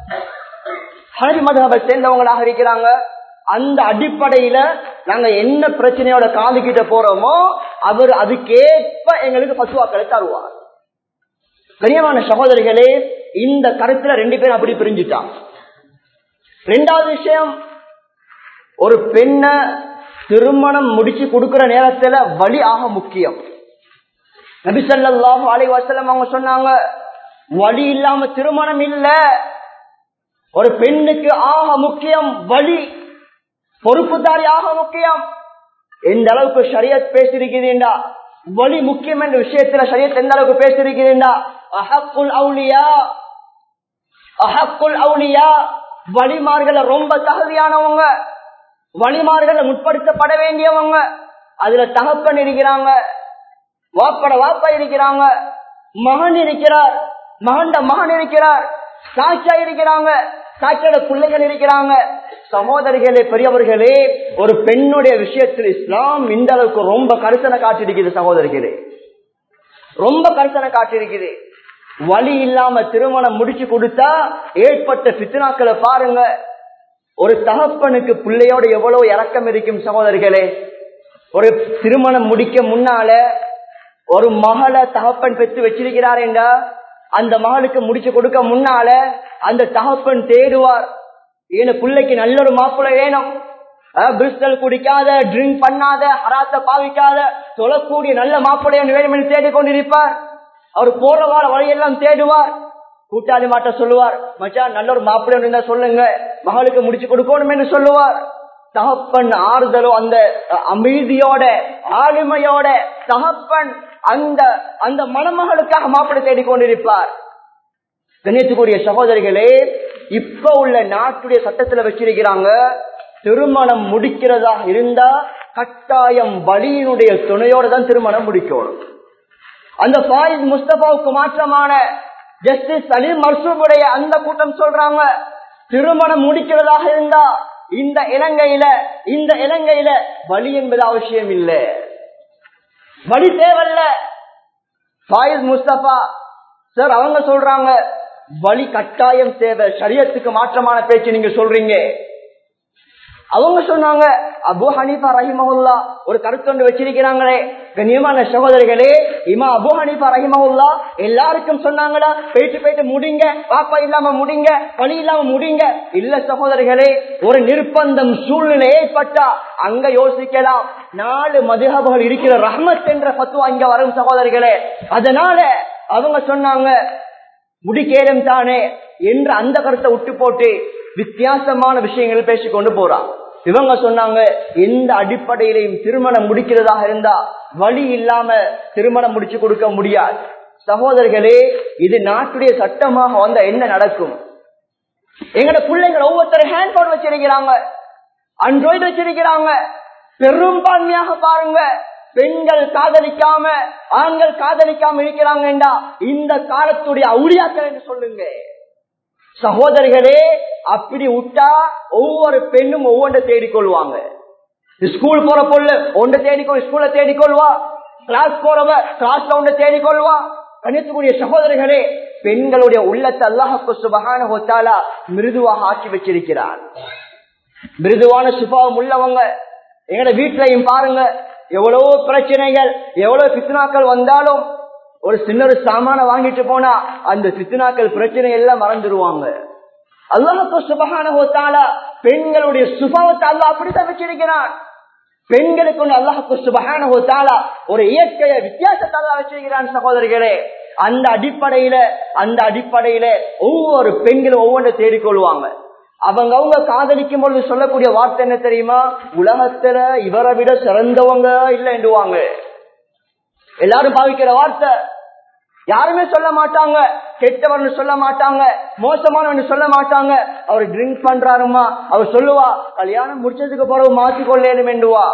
ஹனஃபி மதுஹபை சேர்ந்தவங்களாக இருக்கிறாங்க. அந்த அடிப்படையில நாங்க என்ன பிரச்சனையோட காது கிட்ட போறோமோ அவர் அதுக்கேற்ப எங்களுக்கு ஃபத்வாக்களை தருவார். கண்ணியமான சகோதரிகளே, இந்த கருத்துல ரெண்டு பேரும் அப்படி பிரிஞ்சுட்டான். ரெண்டாவது விஷயம், ஒரு பெண்ண திருமணம் முடிச்சு கொடுக்கிற நேரத்துல வழி ஆக முக்கியம். நபி ஸல்லல்லாஹு அலைஹி வஸல்லம் அவங்க சொன்னாங்க வழி இல்லாம திருமணம் இல்ல. ஒரு பெண்ணுக்கு ஆக முக்கியம் வழி, பொறுப்புதாரி ஆக முக்கியம். எந்த அளவுக்கு ஷரியத் பேசியிருக்கிறீண்டா வழி முக்கியம் என்ற விஷயத்துல ஷரியத் எந்த அளவுக்கு பேசியிருக்கிறீண்டா அஹக்குல் அவுலியா அஹக்குல் அவுலியா வழிமார்களை ரொம்ப தகுதியானவங்க, வழிமார்களை முற்படுத்தப்பட வேண்டியவங்க. அதுல தகப்பன் இருக்கிறாங்க, வாப்பட வாப்பா இருக்கிறாங்க, மகன் இருக்கிறார், மகண்ட மகன் இருக்கிறார், சாட்சியா இருக்கிறாங்க, சாட்சியோட பிள்ளைகள் இருக்கிறாங்க. சகோதரிகளே, பெரியவர்களே, ஒரு பெண்ணுடைய விஷயத்தில் இஸ்லாம் இந்த அளவுக்கு ரொம்ப கருத்தனை காட்டிருக்குது. சகோதரிகளே, ரொம்ப கருத்தனை காட்டிருக்குது. வழி இல்லாம திருமணம் முடிச்சு கொடுத்தா ஏற்பட்ட ஃபித்னாக்களை பாருங்க. ஒரு தகப்பனுக்கு பிள்ளையோட எவ்வளவு இரக்கம் இருக்கும் சகோதரிகளே. ஒரு திருமணம் முடிக்க முன்னால ஒரு மகளை தகப்பன் பெற்று வச்சிருக்கிறார் என்றா அந்த மகளுக்கு முடிச்சு கொடுக்க முன்னால அந்த தகப்பன் தேடுவார், ஏன பிள்ளைக்கு நல்ல ஒரு மாப்பிள்ளை வேணும், பிரிஸ்டல் குடிக்காத, ட்ரிங்க் பண்ணாத, ஹராத்த பாவிக்காத, தொழக்கூடிய நல்ல மாப்பிள்ளை வேணும் என்று தேடிக்கொண்டிருப்பார். அவர் போற வார வழியெல்லாம் தேடுவார். கூட்டாளி மாட்ட சொல்லுவார், மச்சான் நல்ல ஒரு மாப்பிள்ளை இருந்தா சொல்லுங்க, மகளுக்கு முடிச்சு கொடுக்கணும் என்று சொல்லுவார். தகப்பன் ஆறுதலோ அந்த அமைதியோட ஆளுமையோட தகப்பன் அந்த அந்த மணமகளுக்காக மாப்பிள்ளை தேடிக்கொண்டிருப்பார். கண்ணியத்துக்குரிய சகோதரிகளே, இப்ப உள்ள நாட்டுடைய சட்டத்துல வச்சிருக்கிறாங்க, திருமணம் முடிக்கிறதா இருந்தா கட்டாயம் வலியினுடைய துணையோட தான் திருமணம் முடிக்கணும். அந்த ஃபாயிஸ் முஸ்தபாவுக்கு மாற்றமான ஜஸ்டிஸ் சலீம் மர்சூமுடைய அந்த கூட்டம் சொல்றாங்க, திருமணம் முடிக்கிறதாக இருந்தா இந்த இலங்கையில இந்த இலங்கையில வலி என்பது அவசியம் இல்லை, வலி தேவையில்ல. ஃபாயிஸ் முஸ்தபா சார் அவங்க சொல்றாங்க வலி கட்டாயம் தேவை, ஷரியத்துக்கு மாற்றமான பேச்சு நீங்க சொல்றீங்க. அவங்க சொன்னாங்க அபு ஹனீஃபா ரஹிமஹுல்லா ஒரு கருத்தொண்டு வச்சிருக்கிறாங்களே. கண்ணியமான சகோதரிகளே, இமா அபு ஹனீஃபா ரஹிமஹுல்லா எல்லாருக்கும் சொன்னாங்களா போயிட்டு போயிட்டு முடிங்க, பாப்பா இல்லாம முடிங்க, வழி இல்லாம முடிங்க? இல்ல சகோதரிகளே, ஒரு நிர்பந்தம் சூழ்நிலை ஏற்பட்டா அங்க யோசிக்கலாம். நாலு மதுஹபுகள் இருக்கிற ரஹ்மத் என்ற ஃபத்வா இங்க வரும் சகோதரிகளே. அதனால அவங்க சொன்னாங்க முடிக்கேடும் தானே என்று அந்த கருத்தை விட்டு போட்டு வித்தியாசமான விஷயங்கள் பேசிக்கொண்டு போறான். இவங்க சொன்னாங்க எந்த அடிப்படையிலையும் திருமணம் முடிக்கிறதாக இருந்தா வழி இல்லாம திருமணம் முடிச்சு கொடுக்க முடியாது. சகோதரர்களே, இது நாட்டுடைய சட்டமாக வந்த என்ன நடக்கும்? எங்கட பிள்ளைகள் ஒவ்வொருத்தரும் ஹேண்ட் போன் வச்சிருக்கிறாங்க, ஆண்ட்ராய்டு வச்சிருக்கிறாங்க. பெரும்பான்மையாக பாருங்க பெண்கள் காதலிக்காம ஆண்கள் காதலிக்காம இருக்கிறாங்கடா இந்த காலத்துடைய அவுளியாக்கள் என்று சொல்லுங்க. சகோதரிகளே, அப்படி விட்டா ஒவ்வொரு பெண்ணும் ஒவ்வொன்றை தேடிக்கொள்வாங்க. ஸ்கூல் போற பொண்ணு ஒன்றை தேடிக்கொள் ஸ்கூல்ல தேடிக்கொள்வா, கிளாஸ் போறவ கிளாஸ்ல ஒன்றை தேடிக்கொள்வா. கணித்துக்குரிய சகோதரிகளே, பெண்களுடைய உள்ளத்தை அல்லாஹ் சுப்ஹானஹு வ தஆலா மிருதுவாக ஆக்கி வச்சிருக்கிறார். மிருதுவான சுபாவம் உள்ளவங்க எங்கட வீட்டிலையும் பாருங்க, எவ்வளவு பிரச்சனைகள் எவ்வளவு பித்னாக்கள் வந்தாலும் ஒரு சின்ன ஒரு சாமான வாங்கிட்டு போனா அந்த பித்னாக்கள் பிரச்சனை எல்லாம் மறந்துடுவாங்க. அல்லாஹ் சுப்ஹானஹு வ தஆலா பெண்களுடைய சுபாவத்தை அல்லாஹ் அப்படித்தான் வச்சிருக்கிறான். பெண்களுக்கு அல்லாஹ் சுப்ஹானஹு வ தஆலா ஒரு இயற்கைய வித்தியாசத்தை அல்லாஹ் வச்சிருக்கிறான். சகோதரிகளே, அந்த அடிப்படையில அந்த அடிப்படையில ஒவ்வொரு பெண்களும் ஒவ்வொன்றை தேடிக்கொள்வாங்க. அவங்க அவங்க காதலிக்கும் பொழுது சொல்லக்கூடிய வார்த்தை என்ன தெரியுமா? உலகத்துல இவரை விட சிறந்தவங்க இல்லை என்றுவாங்க. எல்லாரும் பாவிக்கிற வார்த்தை. யாருமே சொல்ல மாட்டாங்க கெட்டவர்னு சொல்ல மாட்டாங்க, மோசமானவன்னு சொல்ல மாட்டாங்க. அவர் ட்ரிங்க் பண்றாருமா அவர் சொல்லுவா கல்யாணம் முடிச்சதுக்கு பிறகு மாற்றிக்கொள்ளேனும் என்றுவா.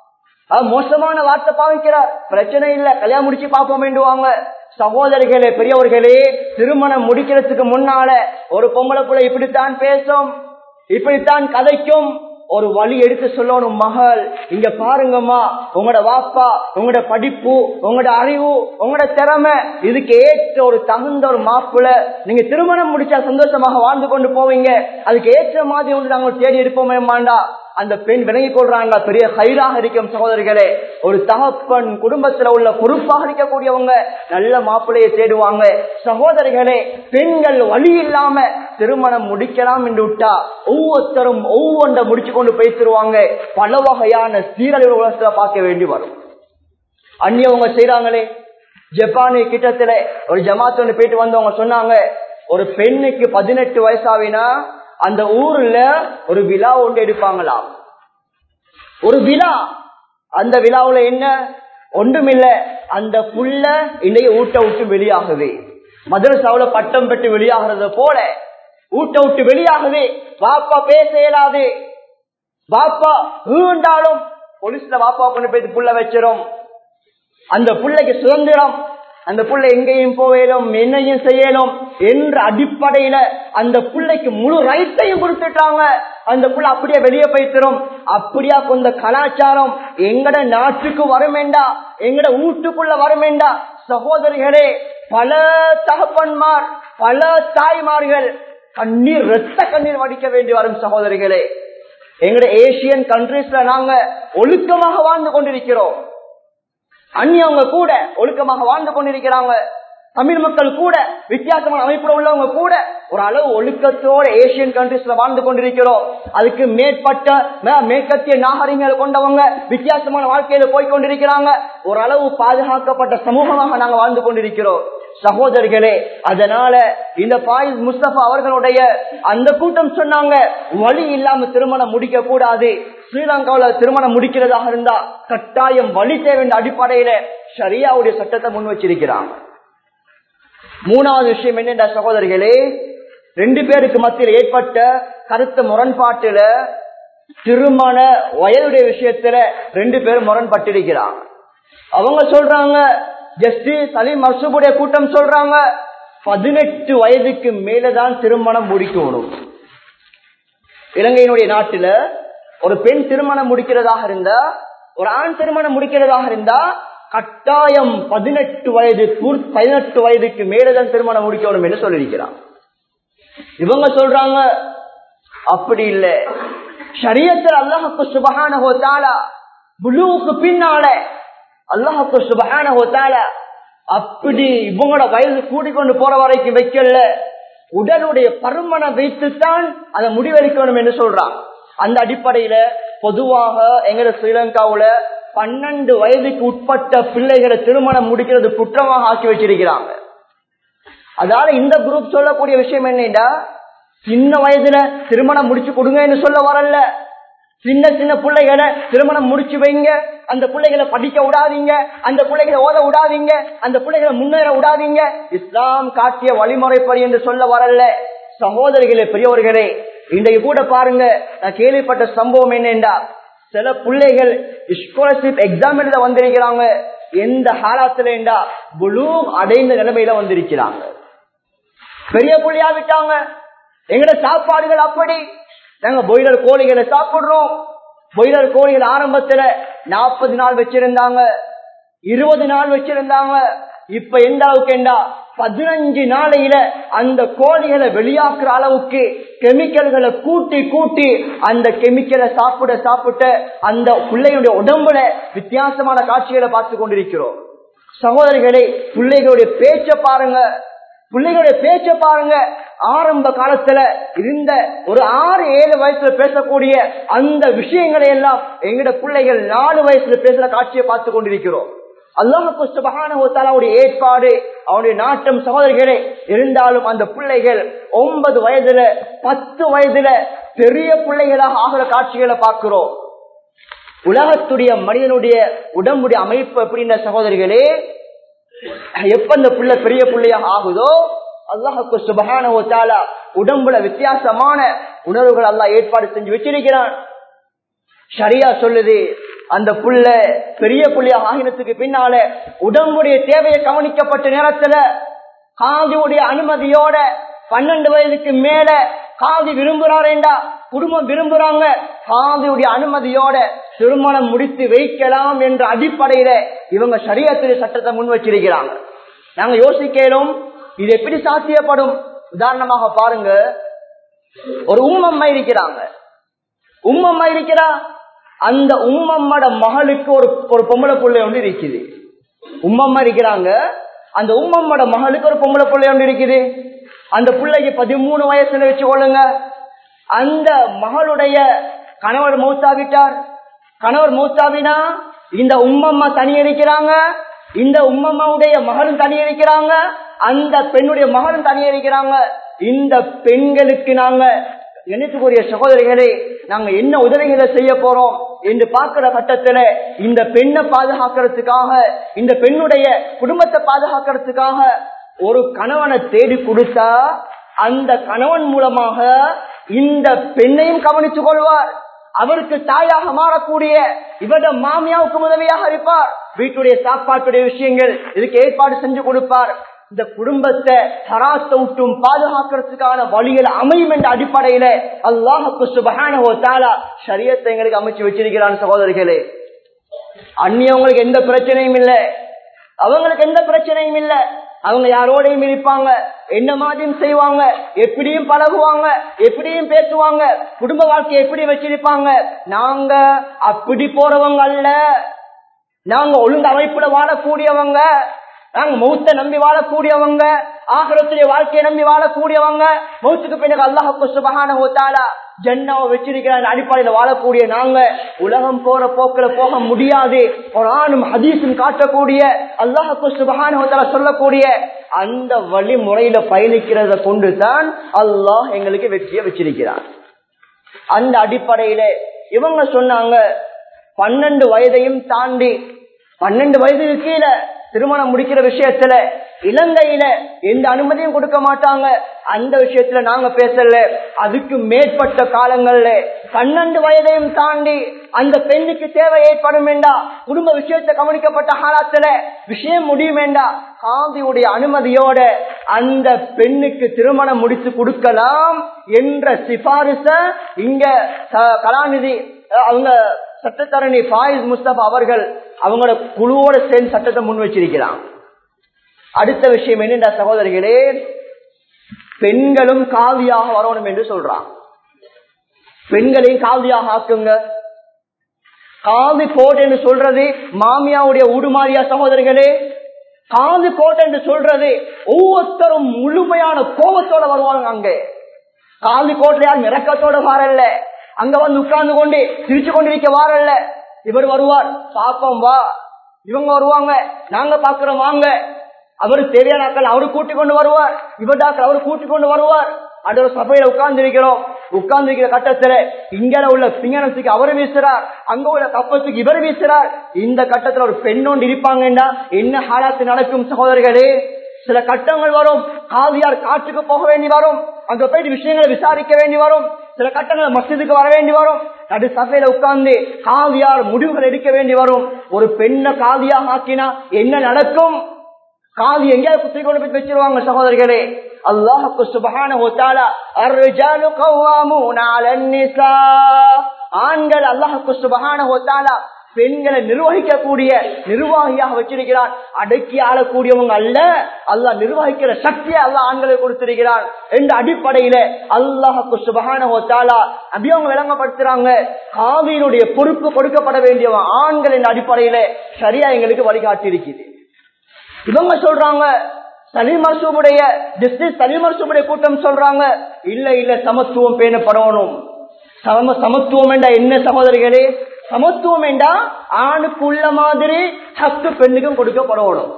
மோசமான வார்த்தை பாவிக்கிறார், பிரச்சனை இல்ல கல்யாணம் முடிச்சு பார்ப்போம் என்றுவாங்க. சகோதரிகளே, பெரியவர்களே, திருமணம் முடிக்கிறதுக்கு முன்னால ஒரு பொம்பளை புள்ள இப்படித்தான் பேசும், இப்படித்தான் கதைக்கும். ஒரு வழி எடுத்து சொல்லணும், மகள் இங்க பாருங்கம்மா, உங்களோட வாப்பா உங்களோட படிப்பு உங்களோட அறிவு உங்களோட திறமை இதுக்கு ஏற்ற ஒரு தகுந்த ஒரு மாப்பிள்ள நீங்க திருமணம் முடிச்சா சந்தோஷமாக வாழ்ந்து கொண்டு போவீங்க, அதுக்கு ஏற்ற மாதிரி ஒன்று நாங்கள் தேடி எடுப்போமே மாண்டா. அந்த பெண் விளங்கி கொள்றாங்க, பெரிய கயிறாக இருக்கும். சகோதரிகளே, ஒரு தகப்பன் குடும்பத்துல உள்ள பொறுப்பாக இருக்கக்கூடியவங்க நல்ல மாப்பிள்ளையை தேடுவாங்க. சகோதரிகளே, பெண்கள் வழி இல்லாம திருமணம் முடிக்கலாம் என்று விட்டா ஒவ்வொருத்தரும் ஒவ்வொன்றை முடிச்சு கொண்டு பேசிடுவாங்க. பல வகையான சீரழிவு உலகத்துல பார்க்க வேண்டி வரும். அந்நியவங்க செய்யறாங்களே, ஜப்பானு கிட்டத்துல ஒரு ஜமாத் ஒன்று போயிட்டு வந்தவங்க சொன்னாங்க, ஒரு பெண்ணுக்கு பதினெட்டு வயசாவினா அந்த ஊர்ல ஒரு விழா ஒன்று எடுப்பாங்களாம். ஒரு விழா, அந்த விழாவுல என்ன ஒன்றுமில்ல, அந்த புள்ள இன்னைக்கு ஊட்ட விட்டு வெளியாகுது, மதரசாவுல பட்டம் பெற்று வெளியாகிறது போல ஊட்ட விட்டு வெளியாகுது. பாப்பா பேச இயலாது, பாப்பா இருந்தாலும் போலீஸ்ல பாப்பா கொண்டு போய் புள்ள வச்சிரும். அந்த புள்ளைக்கு சுதந்திரம், அந்த புள்ளை எங்கேயும் போவேலும் என்னையும் செய்யலும் என்ற அடிப்படையில அந்த புள்ளைக்கு முழு ரைட்டையும் கொடுத்துட்டாங்க. அந்த புள்ள அப்படியே வெளியே போய்த்திரும். அப்படியா கொஞ்ச கலாச்சாரம் எங்கட நாட்டுக்கு வருமேண்டா, எங்கட வீட்டுக்குள்ள வருமேண்டா. சகோதரிகளே, பல தகப்பன்மார் பல தாய்மார்கள் கண்ணீர் ரத்த கண்ணீர் வடிக்க வேண்டி வரும். சகோதரிகளே, எங்கட ஏசியன் கண்ட்ரீஸ்ல நாங்க ஒழுக்கமாக வாழ்ந்து கொண்டிருக்கிறோம். அந்நியவங்க கூட ஒழுக்கமாக வாழ்ந்து கொண்டிருக்கிறாங்க. தமிழ் மக்கள் கூட வித்தியாசமான அமைப்புல உள்ளவங்க கூட ஒரு அளவு ஒழுக்கத்தோட ஏசியன் கண்ட்ரீஸ்ல வாழ்ந்து கொண்டிருக்கிறோம். அதுக்கு மேற்பட்ட மேற்கத்திய நாகரிகங்கள் கொண்டவங்க வித்தியாசமான வாழ்க்கையில போய் கொண்டிருக்கிறாங்க. ஒரு அளவு பாதுகாக்கப்பட்ட சமூகமாக நாங்க வாழ்ந்து கொண்டிருக்கிறோம். சகோதரிகளே, அதனால இந்த பாயிஸ் முஸ்தபா அவர்களுடைய அந்த கூட்டம் சொன்னாங்க, வழி இல்லாம திருமணம் முடிக்க கூடாது. ஸ்ரீலங்காவில திருமணம் முடிக்கிறதாக இருந்தா கட்டாயம் வழி தேவை என்ற அடிப்படையில ஷரியாவுடைய சட்டத்தை முன் வச்சிருக்கிறாங்க. மூணாவது விஷயம் என்னென்ற சகோதரிகளே, ரெண்டு பேருக்கு மத்தியில் ஏற்பட்ட கருத்து முரண்பாட்டுல திருமண வயதுடைய விஷயத்துல ரெண்டு பேரும் முரண்பட்டிருக்கிறாங்க. அவங்க சொல்றாங்க, ஜஸ்டிஸ் சலீம் மர்சூபுடைய கூட்டம் சொல்றாங்க, பதினெட்டு வயதுக்கு மேலதான் திருமணம் முடிக்கணும். இலங்கையினுடைய நாட்டுல ஒரு பெண் திருமணம் முடிக்கிறதாக இருந்தா, ஒரு ஆண் திருமணம் முடிக்கிறதாக இருந்தா கட்டாயம் பதினெட்டு வயது பதினெட்டு வயதுக்கு மேலதான் திருமணம் முடிக்கணும் என்று சொல்லியிருக்கிறான். இவங்க சொல்றாங்க அப்படி இல்லை, ஷரியத்தில் அல்லாஹ்வுக்கு சுப்ஹானஹு வ தஆலா புலூக்கு பின்னால அல்லாஹ்வுக்கு சுப்ஹானஹு வ தஆலா அப்படி இவங்களோட வயது கூடிக்கொண்டு போற வரைக்கும் வைக்கல, உடலுடைய பருமனை வைத்துத்தான் அதை முடிவெடுக்கணும் என்று சொல்றான். அந்த அடிப்படையில பொதுவாக எங்க ஸ்ரீலங்காவுல பன்னெண்டு வயதுக்கு உட்பட்ட பிள்ளைகளை திருமணம் முடிக்கிறது குற்றமாக ஆக்கி வச்சிருக்கிறாங்க. அதால இந்த குரூப் சொல்லக்கூடிய விஷயம் என்னன்னா, சின்ன வயதுல திருமணம் முடிச்சு கொடுங்கன்னு சொல்ல வரல. சின்ன சின்ன பிள்ளைகளை திருமணம் முடிச்சு வைங்க, அந்த பிள்ளைகளை படிக்க விடாதீங்க, அந்த பிள்ளைகளை ஓத விடாதீங்க, அந்த பிள்ளைகளை முன்னேற விடாதீங்க, இஸ்லாம் காட்டிய வழிமுறைப்படி என்று சொல்ல வரல. சகோதரிகளே, பெரியவர்களே, இன்றைக்கு கூட பாருங்க, நான் கேள்விப்பட்ட சம்பவம் என்னென்றா, சில பிள்ளைகள் ஸ்காலர்ஷிப் எக்ஸாம் எழுத வந்திருக்கிறாங்க. எந்த ஹாலாத்துல புளூக் அடைந்த நிலைமையில வந்திருக்கிறாங்க. பெரிய புள்ளியா விட்டாங்க. எங்கட சாப்பாடுகள் அப்படி, நாங்க பாய்லர் கோழிகளை சாப்பிடுறோம். பாய்லர் கோழிகள் ஆரம்பத்துல நாற்பது நாள் வச்சிருந்தாங்க, இருபது நாள் வச்சிருந்தாங்க. இப்ப எந்த அளவுக்கு என்றா பதினஞ்சு நாளையில அந்த கோழிகளை வெளியாக்குற அளவுக்கு கெமிக்கல்களை கூட்டி கூட்டி அந்த கெமிக்கலை சாப்பிட சாப்பிட்ட அந்த பிள்ளைகளுடைய உடம்புல வித்தியாசமான காட்சிகளை பார்த்து கொண்டிருக்கிறோம். சகோதரிகளை, பிள்ளைகளுடைய பேச்ச பாருங்க, பிள்ளைகளுடைய பேச்ச பாருங்க. ஆரம்ப காலத்துல இருந்த ஒரு ஆறு ஏழு வயசுல பேசக்கூடிய அந்த விஷயங்களை எல்லாம் எங்கட பிள்ளைகள் நாலு வயசுல பேசுற காட்சியை பார்த்து கொண்டிருக்கிறோம். அல்லாஹ் சுப்ஹானஹு வ தஆலாவுடைய ஏற்பாடு, அவனுடைய நாட்டம். சகோதரிகளே, இருந்தாலும் அந்த பிள்ளைகள் ஒன்பது வயதுல பத்து வயதுல பெரிய பிள்ளைகளாக ஆகிற காட்சிகளை பார்க்கிறோம். உலகத்துடைய மனிதனுடைய உடம்புடைய அமைப்பு எப்படின்ற சகோதரிகளே, எப்ப அந்த பிள்ளை பெரிய பிள்ளையாக ஆகுதோ அல்லாஹ் சுப்ஹானஹு வ தஆலா உடம்புல வித்தியாசமான உணர்வுகள் அல்லாஹ் ஏற்பாடு செஞ்சு வச்சிருக்கிறான். ஷரியா சொல்லுது, அந்த புள்ள பெரிய புள்ளியாக ஆகினத்துக்கு பின்னால உடம்புடைய தேவையை கவனிக்கப்பட்ட நேரத்துல காதியுடைய அனுமதியோட பன்னெண்டு வயதுக்கு மேல காதி விரும்புறாரேண்டா, குடும்பம் விரும்புறாங்க, காதியுடைய அனுமதியோட திருமணம் முடித்து வைக்கலாம் என்ற அடிப்படையில இவங்க ஷரியத்துடைய சட்டத்தை முன் வச்சிருக்கிறாங்க. நாங்க யோசிக்கலும் இது எப்படி சாத்தியப்படும். உதாரணமாக பாருங்க, ஒரு உம்மம்மா இருக்கிறாங்க, உம்மம்மா இருக்கிறா, அந்த உம்மம்மோட மகளுக்கு ஒரு ஒரு பொம்பளை பிள்ளை ஒன்று இருக்குது. உம்மம்மா இருக்கிறாங்க, அந்த உம்மம்மோட மகளுக்கு ஒரு பொம்பளை பிள்ளை ஒன்று இருக்குது. அந்த பிள்ளைக்கு பதிமூணு வயசுல வச்சு கொள்ளுங்க. அந்த மகளுடைய கணவர் மௌத்தாவிட்டார். கணவர் மௌத்தாவினா இந்த உம்மம்மா தனியடிக்கிறாங்க, இந்த உம்மம்மாவுடைய மகளும் தனியடிக்கிறாங்க, அந்த பெண்ணுடைய மகளும் தனியடிக்கிறாங்க. இந்த பெண்களுக்கு நாங்க என்னத்துக்குரிய சகோதரிகளே, நாங்க என்ன உதவிகளை செய்ய போறோம் என்று பார்க்கிற கட்டத்துல இந்த பெண்ணை பாதுகாக்கிறதுக்காக, இந்த பெண்ணுடைய குடும்பத்தை பாதுகாக்கிறதுக்காக ஒரு கணவனை தேடி கொடுத்தா அந்த கணவன் மூலமாக இந்த பெண்ணையும் கவனித்துக் கொள்வார். அவருக்கு தாயாக மாறக்கூடிய இவருடைய மாமியாவுக்கு உதவியாக இருப்பார். வீட்டுடைய சாப்பாட்டுடைய விஷயங்கள் இதுக்கு ஏற்பாடு செஞ்சு கொடுப்பார். இந்த குடும்பத்தை ஹராத்தை விட்டும் பாதுகாக்கிறதுக்கான வழிகள் அமையும் என்ற அடிப்படையில அல்லாஹ் சுப்ஹானஹு வ தஆலா ஷரியத்தை எங்களுக்கு அமைச்சு வச்சிருக்கிறான். சகோதரிகளே, அந்நியவங்களுக்கு எந்த பிரச்சனையும் இல்லை, அவங்களுக்கு எந்த பிரச்சனையும் இல்லை. அவங்க யாரோடையும் இருப்பாங்க, என்ன மாதிரியும் செய்வாங்க, எப்படியும் பழகுவாங்க, எப்படியும் பேசுவாங்க, குடும்ப வாழ்க்கையை எப்படி வச்சிருப்பாங்க. நாங்க அப்படி போறவங்க அல்ல, நாங்க ஒழுங்கு அமைப்புல வாழக்கூடியவங்க, நாங்க மௌத்த நம்பி வாழக்கூடியவங்க, ஆகிரத்துடைய வாழ்க்கையை நம்பி வாழக்கூடியவங்க. மௌத்துக்கு பிறகு அல்லாஹ் சுப்ஹானஹு வ தஆலா ஜன்னாவை வச்சிருக்கிற அடிப்படையில வாழக்கூடிய நாங்க உலகம் போற போக்குல போக முடியாது. குர்ஆனும் ஹதீஸும் காட்டக்கூடிய அல்லாஹ் சுப்ஹானஹு வ தஆலா சொல்லக்கூடிய அந்த வழிமுறையில பயணிக்கிறத கொண்டுதான் அல்லாஹ் எங்களுக்கு வெற்றியை வச்சிருக்கிறான். அந்த அடிப்படையில இவங்க சொன்னாங்க, பன்னெண்டு வயதையும் தாண்டி பன்னெண்டு வயதுக்கு கீழே திருமணம் முடிக்கிற விஷயத்துல இலங்கையில எந்த அனுமதியும் கொடுக்க மாட்டாங்க. அந்த விஷயத்துல நாங்க பேசல. அதுக்கு மேற்பட்ட காலங்கள்ல பன்னெண்டு வயதையும் தாண்டி அந்த பெண்ணுக்கு தேவை ஏற்படும் வேண்டா, குடும்ப விஷயத்தை கவனிக்கப்பட்ட காலத்துல விஷயம் முடியும் வேண்டா, காந்தியுடைய அனுமதியோட அந்த பெண்ணுக்கு திருமணம் முடித்து கொடுக்கலாம் என்ற சிபாரிச இங்க கலாநிதி அவங்க சட்டத்தரணி ஃபாயிஸ் முஸ்தபா அவர்கள் அவங்களோட குழுவோட சேர்ந்து சட்டத்தை முன் வச்சிருக்கிறான். அடுத்த விஷயம் என்னென்ன சகோதரிகளே, பெண்களும் காவியாக வரணும் என்று சொல்றான். பெண்களையும் காவியாக ஆக்குங்க. காவி கோட் என்று சொல்றது மாமியாவுடைய உடுமாறியா சகோதரிகளே? காவி கோட் என்று சொல்றது ஒவ்வொருத்தரும் முழுமையான கோபத்தோட வருவாங்க. அங்கே காவி கோட்ல யாரும் இறக்கத்தோட வாரல்ல, அங்க வந்து உட்கார்ந்து கொண்டு சிரிச்சு கொண்டிருக்க வாரல்ல. இவர் வருவார், பாப்போம் வா, இவங்க வருவாங்க, நாங்க பாக்குறோம் வாங்க. அவரு தேவையான ஆக்கள் அவரு கூட்டிக் கொண்டு வருவார், இவர் டாக்டர் அவரு கூட்டிக் கொண்டு வருவார். அந்த ஒரு சபையில உட்கார்ந்து இருக்கிறோம். உட்கார்ந்து இருக்கிற கட்டத்துல இங்க உள்ள பிங்கனத்துக்கு அவரு வீசுறார், அங்க உள்ள கப்பத்துக்கு இவர் வீசுறார். இந்த கட்டத்துல ஒரு பெண்ணோண்டு இருப்பாங்கடா என்ன ஹாலாத்து நடக்கும் சகோதரர்களே? சில கட்டங்கள் வரும், காவியார் காற்றுக்கு போக வேண்டி வரும். அங்க போயிட்டு விஷயங்களை விசாரிக்க வேண்டி வரும். சில கட்டங்கள் மஸ்ஜிதுக்கு வர வேண்டி வரும். நடு சபையில உட்கார்ந்து காதியார் முடிவுகள் எடுக்க வேண்டி வரும். ஒரு பெண்ணை காதியாக ஆக்கினா என்ன நடக்கும்? காதி எங்கேயாவது குத்தி கொண்டு போய் வச்சிருவாங்க சகோதரர்களே. அல்லாஹ்வுக்கு சுப்ஹானஹு வ தஆலா அர்ரிஜாலு கவ்வாமூன அலன் நிஸா, ஆண்கள் அல்லாஹ்வுக்கு சுப்ஹானஹு வ தஆலா பெண்களை நிர்வகிக்கக்கூடிய நிர்வாகியாக வச்சிருக்கிறான். அடக்கி ஆளக்கூடியவங்க அல்ல, அல்லாஹ் நிர்வகிக்கிற சக்தியை அல்லாஹ் ஆண்களுக்கு கொடுத்திருக்கிறான் என்ற அடிப்படையில அல்லாஹ்வுக்கு சுப்ஹானஹு வ தஆலா அப்படியே அவங்க விளங்கப்படுத்துறாங்க. காதியினுடைய பொறுப்பு கொடுக்கப்பட வேண்டியவன் ஆண்கள் என்ற அடிப்படையில சரியா எங்களுக்கு வழிகாட்டி இருக்குது. இவங்க சொல்றாங்க சலீம் மர்சூமுடைய ஜஸ்டிஸ் சலீம் மர்சூமுடைய கூட்டம் சொல்றாங்க இல்ல இல்ல சமத்துவம் பேணப்படணும். சம சமத்துவம் என்றா என்ன சகோதரிகளே? சமத்துவம் என்றா ஆணுக்கு உள்ள மாதிரி ஹக்கு பெண்ணுக்கும் கொடுக்கப்படணும்.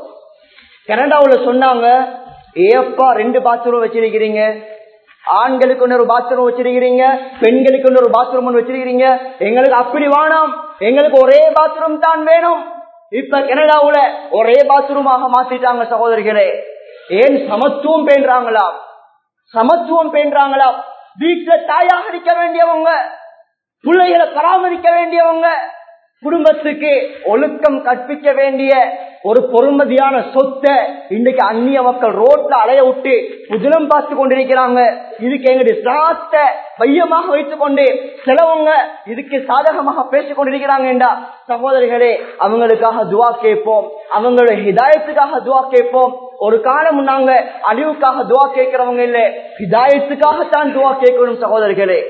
கனடாவுல சொன்னாங்க, ஏப்பா ரெண்டு பாத்ரூம் வச்சிருக்கிறீங்க, ஆண்களுக்கு இன்னொரு பாத்ரூம் வச்சிருக்கிறீங்க, பெண்களுக்கு இன்னொரு பாத்ரூம் வச்சிருக்கிறீங்க, எங்களுக்கு அப்படி வேணாம், எங்களுக்கு ஒரே பாத்ரூம் தான் வேணும். இப்ப கனடாவுல ஒரே பாத்ரூமாக மாத்திட்டாங்க சகோதரிகளே. ஏன்? சமத்துவம் பேண்றாங்களா? சமத்துவம் பேண்றாங்களா? வீட்டுல தாயாக இருக்க வேண்டியவங்க, பிள்ளைகளை பராமரிக்க வேண்டியவங்க, குடும்பத்துக்கு ஒழுக்கம் கற்பிக்க வேண்டிய ஒரு பொறுமதியான சொத்தை இன்னைக்கு அந்நிய மக்கள் ரோட்ல அலைய விட்டு புதினம் பார்த்து கொண்டிருக்கிறாங்க. இதுக்கு எங்களுடைய சாத்தை மையமாக வைத்துக் கொண்டு சிலவங்க இதுக்கு சாதகமாக பேசிக் கொண்டிருக்கிறாங்க. சகோதரிகளே, அவங்களுக்காக துவா கேட்போம், அவங்களுடைய ஹிதாயத்துக்காக துவா கேட்போம். ஒரு காலம் நாங்க அழிவுக்காக துவா கேட்கிறவங்க இல்ல, ஹிதாயத்துக்காகத்தான் துவா கேட்கணும் சகோதரிகளே.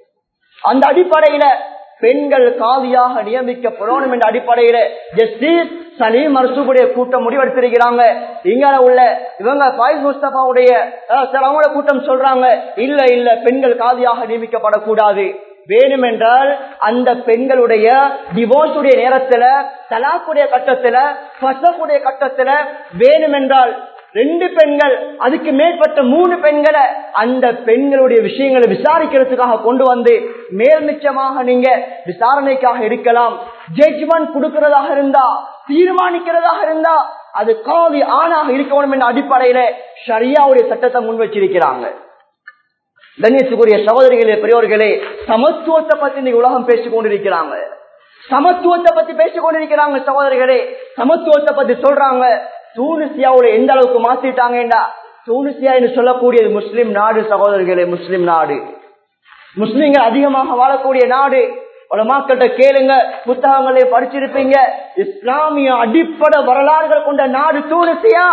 அந்த அடிப்படையில பெண்கள் காதியாக நியமிக்கப்படணும் என்ற அடிப்படையில ஜஸ்டிஸ் சலீம் மர்சூமுடைய கூட்டம் முடிவெடுத்திருக்கிறாங்க. இங்க உள்ள இவங்க ஃபாயிஸ் முஸ்தபாவுடைய அவங்களோட கூட்டம் சொல்றாங்க இல்ல இல்ல பெண்கள் காதியாக நியமிக்கப்படக்கூடாது. வேணுமென்றால் அந்த பெண்களுடைய டிவோர்ஸ் உடைய நேரத்துல, தலாக்குடைய கட்டத்துல, ஃபஸகுடைய கட்டத்துல வேணுமென்றால் ரெண்டு பெண்கள் அதுக்கு மேற்பட்ட மூணு பெண்களை அந்த பெண்களுடைய விஷயங்களை விசாரிக்கிறதுக்காக கொண்டு வந்து மேல் மிச்சமாக நீங்க விசாரணைக்காக எடுக்கலாம். ஜட்ஜ்மெண்ட் கொடுக்கிறதாக இருந்தா, தீர்மானிக்கிறதாக இருந்தா அது காதி ஆணாக இருக்கணும் என்ற அடிப்படையில ஷரியாவுடைய சட்டத்தை முன் வச்சிருக்கிறாங்க. கண்ணியத்துக்குரிய சகோதரிகளே, பெரியோர்களே, சமத்துவத்தை பத்தி இன்னைக்கு உலகம் பேசிக் கொண்டிருக்கிறாங்க. சமத்துவத்தை பத்தி பேசிக் கொண்டிருக்கிறாங்க சகோதரிகளே. சமத்துவத்தை பத்தி சொல்றாங்க. தூனிசியாவோட எந்த அளவுக்கு மாத்திட்டாங்கடா? தூனிசியா என்று சொல்லக்கூடியது முஸ்லிம் நாடு சகோதரர்களே, முஸ்லிம் நாடு, முஸ்லிம்கள் அதிகமாக வாழக்கூடிய நாடு. உலமாக்கள்கிட்ட கேளுங்க, புத்தகங்களே படிச்சிருப்பீங்க, இஸ்லாமிய அடிப்படை வரலாறுகள் கொண்ட நாடு தூனிசியா.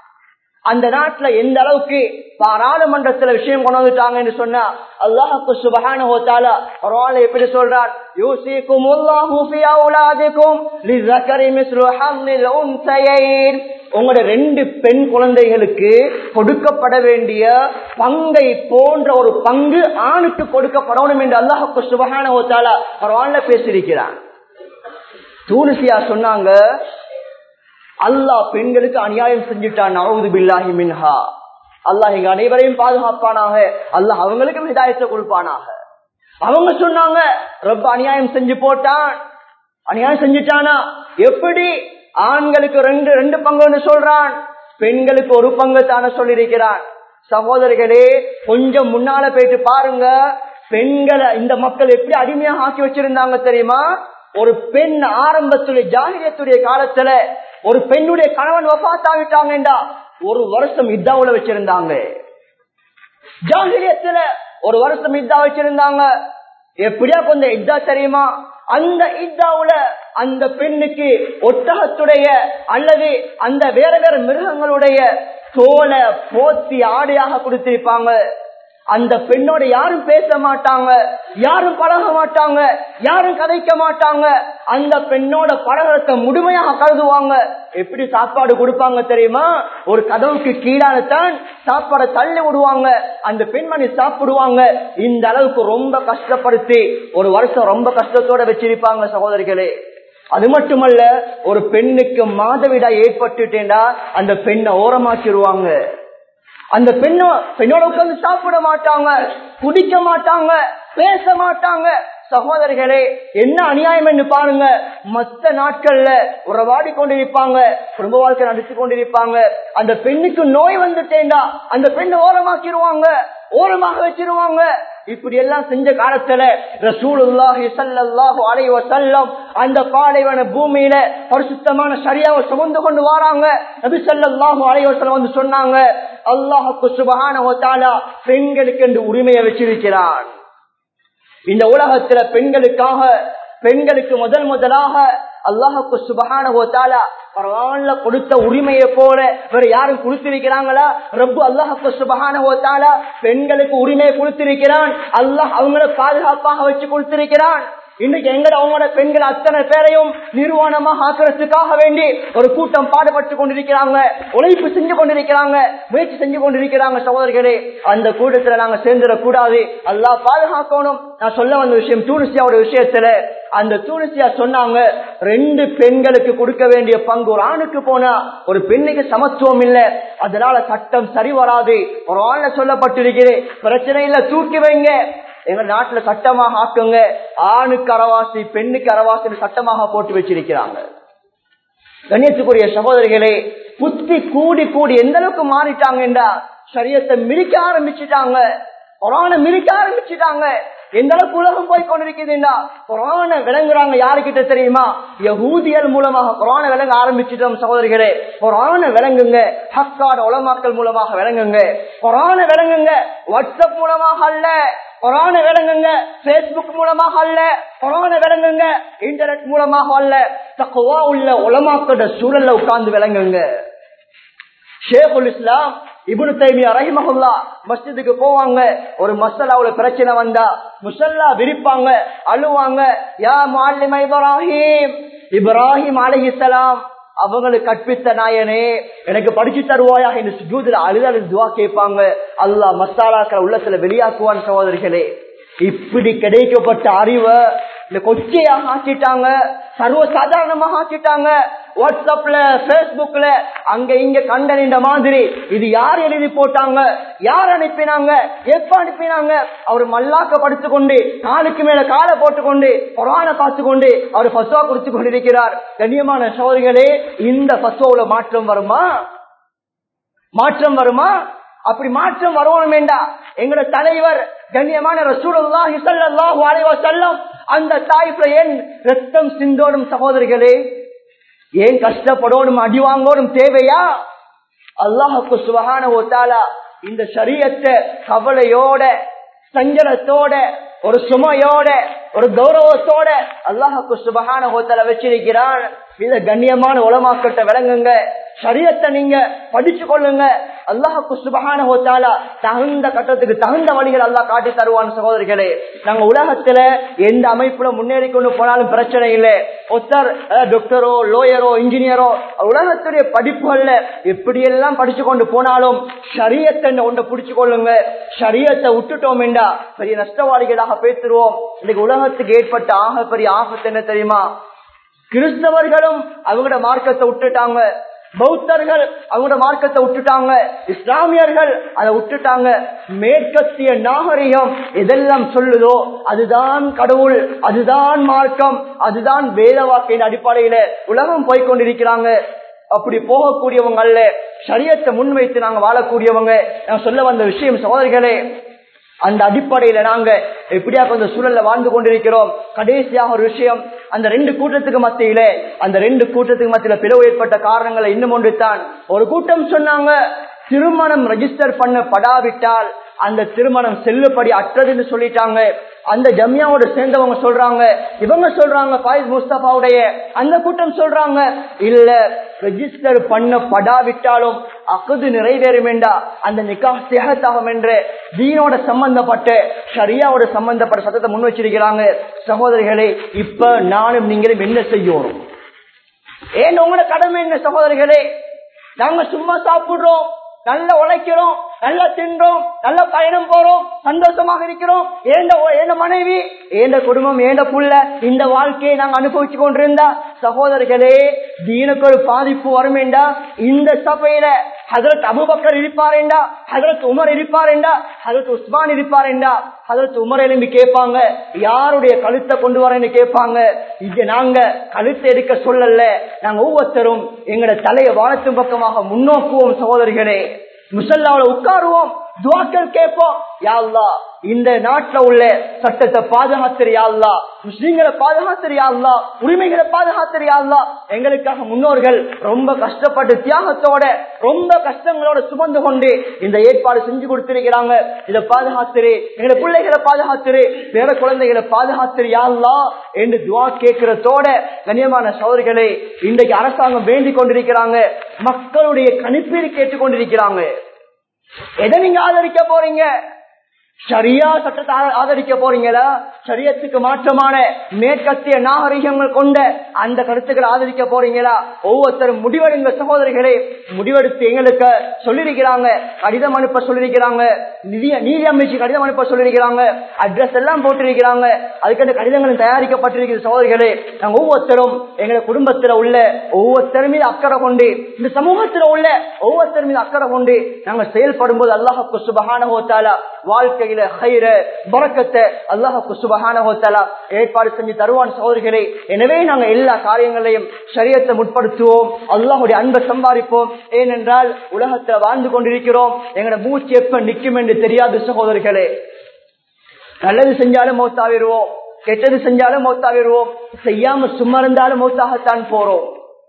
அந்த நாட்டுல எந்த அளவுக்கு பாராளுமன்றத்துல விஷயம் கொண்டு வந்துட்டாங்கன்னு சொன்னா அல்லாஹ்வுக்கு சுப்ஹானஹு வ தஆலா குர்ஆன்ல எப்படி சொல்றார்? யூசிகுமுல்லாஹு ஃபீ அவுலாதிக்கும் லிஸக்கரி மிஸ்லு ஹம்லில் உன்ஸயைன். உங்களோட ரெண்டு பெண் குழந்தைகளுக்கு கொடுக்கப்பட வேண்டிய பங்கை போன்ற ஒரு பங்கு ஆணுக்கு கொடுக்கப்படணும் என்று அல்லாஹ்வுக்கு சுப்ஹானஹு வ தஆலா குர்ஆன்ல பேசியிருக்கிறார். தூனிசியா சொன்னாங்க, அல்லாஹ் பெண்களுக்கு அநியாயம் செஞ்சுட்டான், நஊது பில்லாஹி மின்ஹா. அல்லாஹ் எங்க அனைவரையும் பாதுகாப்பானாக, அல்லாஹ் அவங்களுக்கு ஹிதாயத்தை கொடுப்பானாக. அவங்க சொன்னாங்க, ரப்ப அநியாயம் செஞ்சு போட்டான், அநியாயம் செஞ்சுட்டானா? எப்படி? ஆண்களுக்கு ரெண்டு ரெண்டு பங்குன்னு சொல்றான், பெண்களுக்கு ஒரு பங்கு தானே சொல்லியிருக்கிறான். சகோதரிகளே, கொஞ்சம் முன்னால போயிட்டு பாருங்க, பெண்களை இந்த மக்கள் எப்படி அடிமையாக ஆக்கி வச்சிருந்தாங்க தெரியுமா? ஒரு பெண் ஆரம்பத்துடைய ஜாஹிலியத்துடைய காலத்துல ஒரு பெண்ணுடைய கணவன் வஃபாத்தாவிட்டாங்கடா ஒரு வருஷம் இத்தாவுல வச்சிருந்தாங்க. ஜாஹிலியத்துல ஒரு வருஷம் இத்தா வச்சிருந்தாங்க. எப்படியா கொஞ்சம் இத்தா தெரியுமா? அந்த இத்தாவுல அந்த பெண்ணுக்கு ஒட்டகத்துடைய அல்லது அந்த வேற வேற மிருகங்களுடைய தோலை போத்தி ஆடையாக கொடுத்திருப்பாங்க. அந்த பெண்ணோட யாரும் பேச மாட்டாங்க, யாரும் பழக மாட்டாங்க, யாரும் கதைக்க மாட்டாங்க. அந்த பெண்ணோட பழகத்தை முழுமையாக கருதுவாங்க. எப்படி சாப்பாடு கொடுப்பாங்க தெரியுமா? ஒரு கதவுக்கு கீழான தான் சாப்பாடை தள்ளி விடுவாங்க, அந்த பெண்மணி சாப்பிடுவாங்க. இந்த அளவுக்கு ரொம்ப கஷ்டப்படுத்தி ஒரு வருஷம் ரொம்ப கஷ்டத்தோட வச்சிருப்பாங்க சகோதரிகளே. அது மட்டுமல்ல, ஒரு பெண்ணுக்கு மாதவிடா ஏற்பட்டுட்டேன்னா அந்த பெண்ணை ஓரமாக்கிடுவாங்க. அந்த பெண்ணோ பெண்ணோட உட்கார்ந்து சாப்பிட மாட்டாங்க, குடிக்க மாட்டாங்க, பேச மாட்டாங்க. சகோதரிகளே, என்ன அநியாயம் என்று பாருங்க. மற்ற நாட்கள்ல உறவாடி கொண்டிருப்பாங்க, குடும்ப வாழ்க்கை நடத்தி கொண்டிருப்பாங்க. அந்த பெண்ணுக்கு நோய் வந்துட்டேண்டா அந்த பெண்ணை ஓரமாக்கிடுவாங்க. ஓரமாக வச்சிருவாங்க. இப்படி எல்லாம் செஞ்ச காலத்துல ரசூலுல்லாஹி ஸல்லல்லாஹு அலைஹி வஸல்லம் அந்த பாலைவன பூமியில பரிசுத்தமான ஷரியாவை சுமந்து கொண்டு வராங்க. நபி ஸல்லல்லாஹு அலைஹி வஸல்லம் வந்து சொன்னாங்க, அல்லாஹ் சுப்ஹானஹு வ தஆலா பெண்களுக்கு என்று உரிமையை வச்சிருக்கிறான். இந்த உலகத்துல பெண்களுக்காக பெண்களுக்கு முதல் முதலாக அல்லாஹ்வுக்கு சுப்ஹானஹு வ தஆலா குர்ஆன்ல கொடுத்த உரிமையை போல வேற யாரும் கொடுத்திருக்கிறாங்களா? ரப்பு அல்லாஹ்வுக்கு சுப்ஹானஹு வ தஆலா பெண்களுக்கு உரிமையை கொடுத்திருக்கிறான். அல்லாஹ் அவங்களை பாதுகாப்பாக வச்சு கொடுத்திருக்கிறான். இன்னைக்கு எங்கட அவங்களோட பெண்கள் அத்தனை பேரையும் நிர்வாணமாக ஆக்கிறதுக்காக வேண்டி ஒரு கூட்டம் பாடுபட்டு கொண்டிருக்கிறாங்க, உழைப்பு செஞ்சு கொண்டிருக்கிறாங்க, முயற்சி செஞ்சு கொண்டிருக்கிறாங்க. சகோதரர்களே, அந்த கூட்டத்துல நாங்க சேர்ந்துடக்கூடாது, அல்லாஹ் பாதுகாக்கணும். நான் சொல்ல வந்த விஷயம் டூனிசியாவோட விஷயத்துல, அந்த டூனிசியா சொன்னாங்க, ரெண்டு பெண்களுக்கு கொடுக்க வேண்டிய பங்கு ஒரு ஆணுக்கு போனா ஒரு பெண்ணுக்கு சமத்துவம் இல்ல, அதனால சட்டம் சரி வராது. ஒரு ஆள்ல சொல்லப்பட்டிருக்கிறது, பிரச்சனை இல்ல, தூக்கி வைங்க, எங்க நாட்டுல சட்டமாக ஆக்குங்க, ஆணுக்கு அரவாசி பெண்ணுக்கு அரவாசி சட்டமாக போட்டு வச்சிருக்கிறாங்க. கண்ணியத்துக்குரிய சகோதரிகளே, புத்தி கூடி கூடி எந்த அளவுக்கு மாறிட்டாங்கன்றா ஷரியத்தை மிதிக்க ஆரம்பிச்சுட்டாங்க, குர்ஆனை மிதிக்க ஆரம்பிச்சுட்டாங்க. எந்த அளவுக்கு உலகம் போய் கொண்டிருக்குதுன்னா குர்ஆனை விளங்குறாங்க. யாருக்கிட்ட தெரியுமா? யஹூதியல் மூலமாக குர்ஆனை விளங்க ஆரம்பிச்சிட்டோம். சகோதரிகளே, குர்ஆனை விளங்குங்க, ஹக்கான உலமாக்கள் மூலமாக விளங்குங்க, குர்ஆனை விளங்குங்க. வாட்ஸ்அப் மூலமாக அல்ல, குர்ஆனை விளங்குங்க. பேஸ்புக் மூலமாக அல்ல, குர்ஆனை விளங்குங்க. இன்டர்நெட் மூலமாக அல்ல, தக்வா உள்ள உலமாக்களோட சூழல்ல உட்கார்ந்து விளங்குங்க. ஷேகுல் இஸ்லாம் இப்னு தைமியா ரஹிமஹுல்லாஹ் மஸ்ஜிதுக்கு போவாங்க. ஒரு மஸ்அலாவுல பிரச்சனை வந்தா முஸல்லா விரிப்பாங்க, அழுவாங்க, யா முஅல்லிம் இப்ராஹிம், இப்ராஹிம் அலைஹிஸ்ஸலாம் அவங்களுக்கு கற்பித்த நாயனே எனக்கு படிச்சு தருவாயா என்று சுஜூதுல அழுது அழுது துஆ கேட்பாங்க. அல்லாஹ் மசாலாக்களை உள்ளத்துல வெளியாக்குவான். சகோதரிகளே, இப்படி கிடைக்கப்பட்ட அறிவை இந்த கொச்சையாக ஆக்கிட்டாங்க, சர்வ சாதாரணமாக ஆக்கிட்டாங்க. வாட்ஸ்அப்ல பேஸ்புக்ல அங்க இங்க கண்டனின்ற மாதிரி இது யார் எழுதி போட்டாங்க, யார் அனுப்பினாங்க, எப்ப அனுப்பினாங்க, அவர் மல்லாக்க படுத்துக் கொண்டு காலுக்கு மேல காலை போட்டுக்கொண்டு குர்ஆனை பார்த்து கொண்டு அவர் ஃபத்வா கொடுத்து கொண்டிருக்கிறார். கண்ணியமான சகோதரிகளே, இந்த ஃபத்வாவுல மாற்றம் வருமா? மாற்றம் வருமா? அப்படி மாற்றம் வரணும் வேண்டா. எங்களோட தலைவர் கண்ணியமான ரசூலுல்லாஹி ஸல்லல்லாஹு அலைஹி வஸல்லம் அந்த தாயிஃப்ல ஏன் ரத்தம் சிந்தோடும்? சகோதரிகளே, ஏன் கஷ்டப்படணும், அடி வாங்கணும் தேவையா? அல்லாஹ்வுக்கு சுப்ஹானஹு வ தஆலா இந்த ஷரியத்தை கவலையோட, சஞ்சலத்தோட, ஒரு சுமையோட, ஒரு கௌரவத்தோட அல்லாஹ்வுக்கு சுப்ஹானஹு வ தஆலா வச்சிருக்கிறான். இத கண்ணியமான உலமாக்கிட்ட விளங்குங்க, ஷரியத்தை நீங்க படிச்சு கொள்ளுங்க. அல்லாஹ்வுக்கு சுப்ஹானஹு வ தஆலா தகுந்த கட்டத்துக்கு தகுந்த வழிகள் அல்லாஹ் காட்டி தருவான். சகோதரிகளே, நாங்க உலகத்துல எந்த அமைப்புல முன்னேறி கொண்டு போனாலும் பிரச்சனை இல்லை. ஒருத்தர் டாக்டரோ லோயரோ இன்ஜினியரோ உலகத்துடைய படிப்புகள்ல எப்படி எல்லாம் படிச்சு கொண்டு போனாலும் ஷரியத்தை ஒன்றை பிடிச்சு கொள்ளுங்க. ஷரியத்தை விட்டுட்டோம் என்றா பெரிய நஷ்டவாளிகளாக பேசுவோம். இன்னைக்கு உலகத்துக்கு ஏற்பட்ட ஆக பெரிய ஆபத்து என்ன தெரியுமா? கிறிஸ்தவர்களும் அவங்களோட மார்க்கத்தை விட்டுட்டாங்க, பௌத்தர்கள் அவங்களோட மார்க்கத்தை விட்டுட்டாங்க, இஸ்லாமியர்கள் அதை விட்டுட்டாங்க. மேற்கத்திய நாகரிகம் எதெல்லாம் சொல்லுதோ அதுதான் கடவுள், அதுதான் மார்க்கம், அதுதான் வேத வாக்கின் அடிப்படையில உலகம் போய்கொண்டிருக்கிறாங்க. அப்படி போகக்கூடியவங்க அல்ல, ஷரியத்தை முன்வைத்து நாங்க வாழக்கூடியவங்க. நான் சொல்ல வந்த விஷயம் சகோதரிகளே, அந்த அடிப்படையில நாங்க எப்படியா கொஞ்சம் சூழல்ல வாழ்ந்து கொண்டிருக்கிறோம். கடைசியாக ஒரு விஷயம், அந்த ரெண்டு கூட்டத்துக்கு மத்தியில அந்த ரெண்டு கூட்டத்துக்கு மத்தியில பிளவு ஏற்பட்ட காரணங்களை இன்னும் ஒன்று தான். ஒரு கூட்டம் சொன்னாங்க, திருமணம் ரெஜிஸ்டர் பண்ணப்படாவிட்டால் அந்த திருமணம் செல்லுபடி அற்றதுன்னு சொல்லிட்டாங்க. அந்த ஜம்யாவோட சேர்ந்தவங்க சொல்றாங்க, இவங்க சொல்றாங்க பாயிஸ் முஸ்தபாவுடைய அந்த கூட்டம் சொல்றாங்க, இல்ல ரெஜிஸ்டர் பண்ணப்படாவிட்டாலும் அக்குது நிறைவேறும் என்றா அந்த நிக்காஹ் சிஹத்தாகும் என்று தீனோட சம்பந்தப்பட்ட ஷரியாவோட சம்பந்தப்பட்ட சட்டத்தை முன் வச்சிருக்கிறாங்க. சகோதரிகளே, இப்ப நானும் நீங்களும் என்ன செய்யணும்? ஏன் உங்களோட கடமை என்ன? சகோதரிகளே, நாங்க சும்மா சாப்பிடுறோம், நல்ல உழைக்கிறோம், நல்லா தின்றோம், நல்ல பயணம் போறோம், சந்தோஷமாக இருக்கிறோம், ஏண்ட மனைவி, ஏண்ட குடும்பம், ஏண்ட புள்ள, இந்த வாழ்க்கையை நாங்க அனுபவிச்சு கொண்டிருந்தா சகோதரர்களே, தீனுக்கு ஒரு பாதிப்பு வரும் என்றா இந்த சபையில ஹஜரத் அபூபக்கர் இருப்பாருண்டா, ஹஜரத் உமர் இருப்பாருண்டா, ஹஜரத் உஸ்மான் இருப்பாருண்டா, ஹஜரத் உமர் எழும்பி கேட்பாங்க, யாருடைய கழுத்தை கொண்டு வரேன்னு கேட்பாங்க. இது நாங்க கழுத்தை எடுக்க சொல்லல, நாங்க ஒவ்வொருத்தரும் எங்களோட தலையை வானத்தின் பக்கமாக முன்னோக்குவோம். சகோதரிகளே, முசல்லாவுல உட்காருவோம், துஆக்கள் கேட்போம். யா அல்லாஹ் இந்த நாட்டுல உள்ள சட்டத்தை பாதுகாத்துரு யா அல்லாஹ், முஸ்லிம்களை பாதுகாத்துரு யா அல்லாஹ், உரிமைகளை பாதுகாத்துரு யா அல்லாஹ். எங்களுக்காக முன்னோர்கள் ரொம்ப கஷ்டப்பட்டு தியாகத்தோட ரொம்ப கஷ்டங்களோட சுமந்து கொண்டு இந்த ஏற்பாடு செஞ்சு கொடுத்திருக்கிறாங்க. இதை பாதுகாத்துரு, எங்களை பிள்ளைகளை பாதுகாத்துரு, பேர குழந்தைகளை பாதுகாத்துரு யா அல்லாஹ் என்று துஆ கேட்கிறதோட கண்ணியமான சகோதரர்களே, இன்றைக்கு அரசாங்கம் வேண்டிக் கொண்டிருக்கிறாங்க, மக்களுடைய கணிப்பீடு கேட்டுக் கொண்டிருக்கிறாங்க. எதை நீங்க ஆதரிக்க போறீங்க? ஷரியா சட்டத்தை ஆதரிக்க போறீங்களா? ஷரியத்துக்கு மாற்றமான மேற்கத்திய நாகரிகங்கள் கொண்ட அந்த கருத்துக்களை ஆதரிக்க போறீங்களா? ஒவ்வொருத்தரும் முடிவெடுங்க சகோதரிகளே. முடிவெடுத்து எங்களுக்கு சொல்லிருக்கிறாங்க, கடிதம் அனுப்ப சொல்லிருக்கிறாங்க, நிதி நீதி அமைச்சு கடிதம் அனுப்ப சொல்லிருக்கிறாங்க, அட்ரஸ் எல்லாம் போட்டிருக்கிறாங்க. அதுக்கான கடிதங்களும் தயாரிக்கப்பட்டிருக்கிற சகோதரிகளே, நாங்க ஒவ்வொருத்தரும் எங்க குடும்பத்துல உள்ள ஒவ்வொருத்தரும் மீது அக்கறை கொண்டு, இந்த சமூகத்துல உள்ள ஒவ்வொருத்தரும் மீது அக்கறை கொண்டு நாங்க செயல்படும் போது அல்லாஹ்வுக்கு சுப்ஹானஹு வ தஆலா வாழ்க்கை ஏற்பாடு செஞ்சு தருவான் சகோதரிகளே. எனவே நாங்க எல்லா காரியங்களையும் ஷரியத்தை முற்படுத்துவோம், அல்லாஹ்வுடைய அன்பை சம்பாதிப்போம். ஏனென்றால் உலகத்துல வாழ்ந்து கொண்டிருக்கிறோம், எங்களோட மூச்சு எப்ப நிற்கும் என்று தெரியாது சகோதரிகளே. நல்லது செஞ்சாலும் மௌத்தாவிடுவோம், கெட்டது செஞ்சாலும் மௌத்தாவிடுவோம், செய்யாம சும்மா இருந்தாலும் மௌத்தாகத்தான் போறோம்.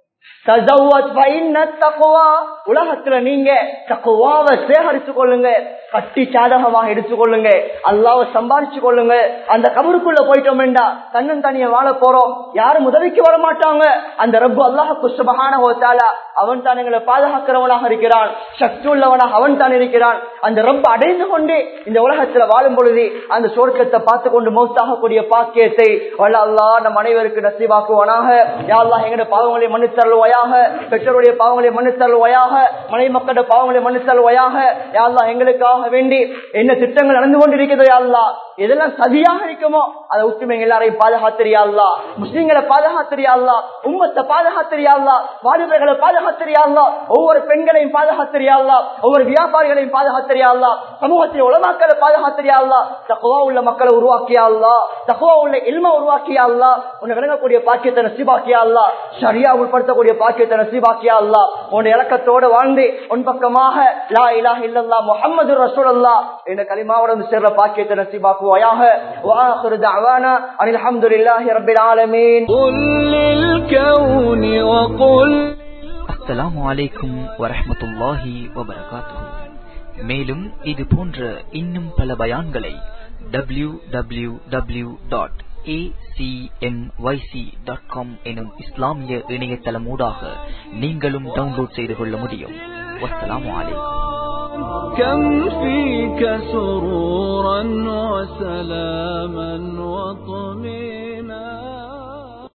உலகத்துல நீங்க தக்குவாவை சேகரித்துக் கொள்ளுங்க, கட்டி சாதகமாக எடுத்துக்கொள்ளுங்க, அல்லாஹ்வை சம்பாதிச்சு கொள்ளுங்க. அந்த கபருக்குள்ள போயிட்டோம் என்றா தன்னன் தனிய வாழ போறோம், யாரும் உதவிக்கு வர மாட்டாங்க. அந்த ரப்பு அல்லாஹ்வுக்கு சுப்ஹானஹு வ தஆலா அவன் தான் எங்களை பாதுகாக்கிறவனாக இருக்கிறான், சக்தி உள்ளவனாக அவன் தான் இருக்கிறான். அந்த ரப்பு அடைந்து கொண்டு இந்த உலகத்துல வாழும் பொழுது அந்த சொர்க்கத்தை பார்த்து கொண்டு மௌத்தாகக்கூடிய பாக்கியத்தை வல்ல அல்லாஹ் நம் அனைவருக்கு நசீபாக்குவானாக. யா அல்லாஹ் எங்களுடைய பாவங்களை மன்னித்தருள்வாயாக, பெற்றோருடைய பாவங்களை மன்னித்தருள்வாயாக, மனைவி மக்களுடைய பாவங்களை மன்னித்தருள்வாயாக. யா அல்லாஹ் எங்களுக்காக வேண்டி என்ன திட்டங்கள் நடந்து கொண்டிருக்கிறதோ யா அல்லாஹ், எதெல்லாம் சதியாக இருக்குமோ அதை ஒற்றுமை எல்லாரையும் பாதுகாத்திரியா அல்லாஹ், முஸ்லிம்களை பாதுகாத்திரியா அல்லாஹ், உம்மத்தை பாதுகாத்திரியா அல்லாஹ், வாலிபர்களை பாதுகாத்திரியா அல்லாஹ், ஒவ்வொரு பெண்களையும் பாதுகாத்திரியா அல்லாஹ், ஒவ்வொரு வியாபாரிகளையும் பாதுகாத்திரியா அல்லாஹ், சமூகத்தில் உலமாக்களை பாதுகாத்திரியா அல்லாஹ், தக்வா உள்ள மக்களை உருவாக்கியா அல்லாஹ், தக்வா உள்ள இல்மை உருவாக்கியா அல்லாஹ், உன்னை விளங்கக்கூடிய பாக்கியத்தை நசீபாக்கியா அல்லாஹ், ஷரியா உட்படுத்தக்கூடிய பாக்கியத்தை நசீபாக்கியா அல்லாஹ். உன்னுடைய இலக்கத்தோடு வாழ்ந்து உன் பக்கமாக லா இலாஹ இல்லல்லாஹ் முஹம்மதுர் ரசூலுல்லாஹ் என்ற கலிமாவோடு வந்து சேர்ற பாக்கியத்தை நசீபாக்குவாயாக. وآخر دعوانا أن الحمد لله رب العالمين. قل للكون وقل. அஸ்ஸலாமு அலைக்கும் வரஹ்மத்துல்லாஹி வபரகாத்துஹு. மேலும் இது போன்ற இன்னும் பல பயான்களை W W W dot A C M Y C dot com எனும் இஸ்லாமிய இணையதளம் ஊடாக நீங்களும் டவுன்லோட் செய்து கொள்ள முடியும். வஸ்ஸலாமு அலைக்கும். كم فيك سرورا وسلاما وطمئنا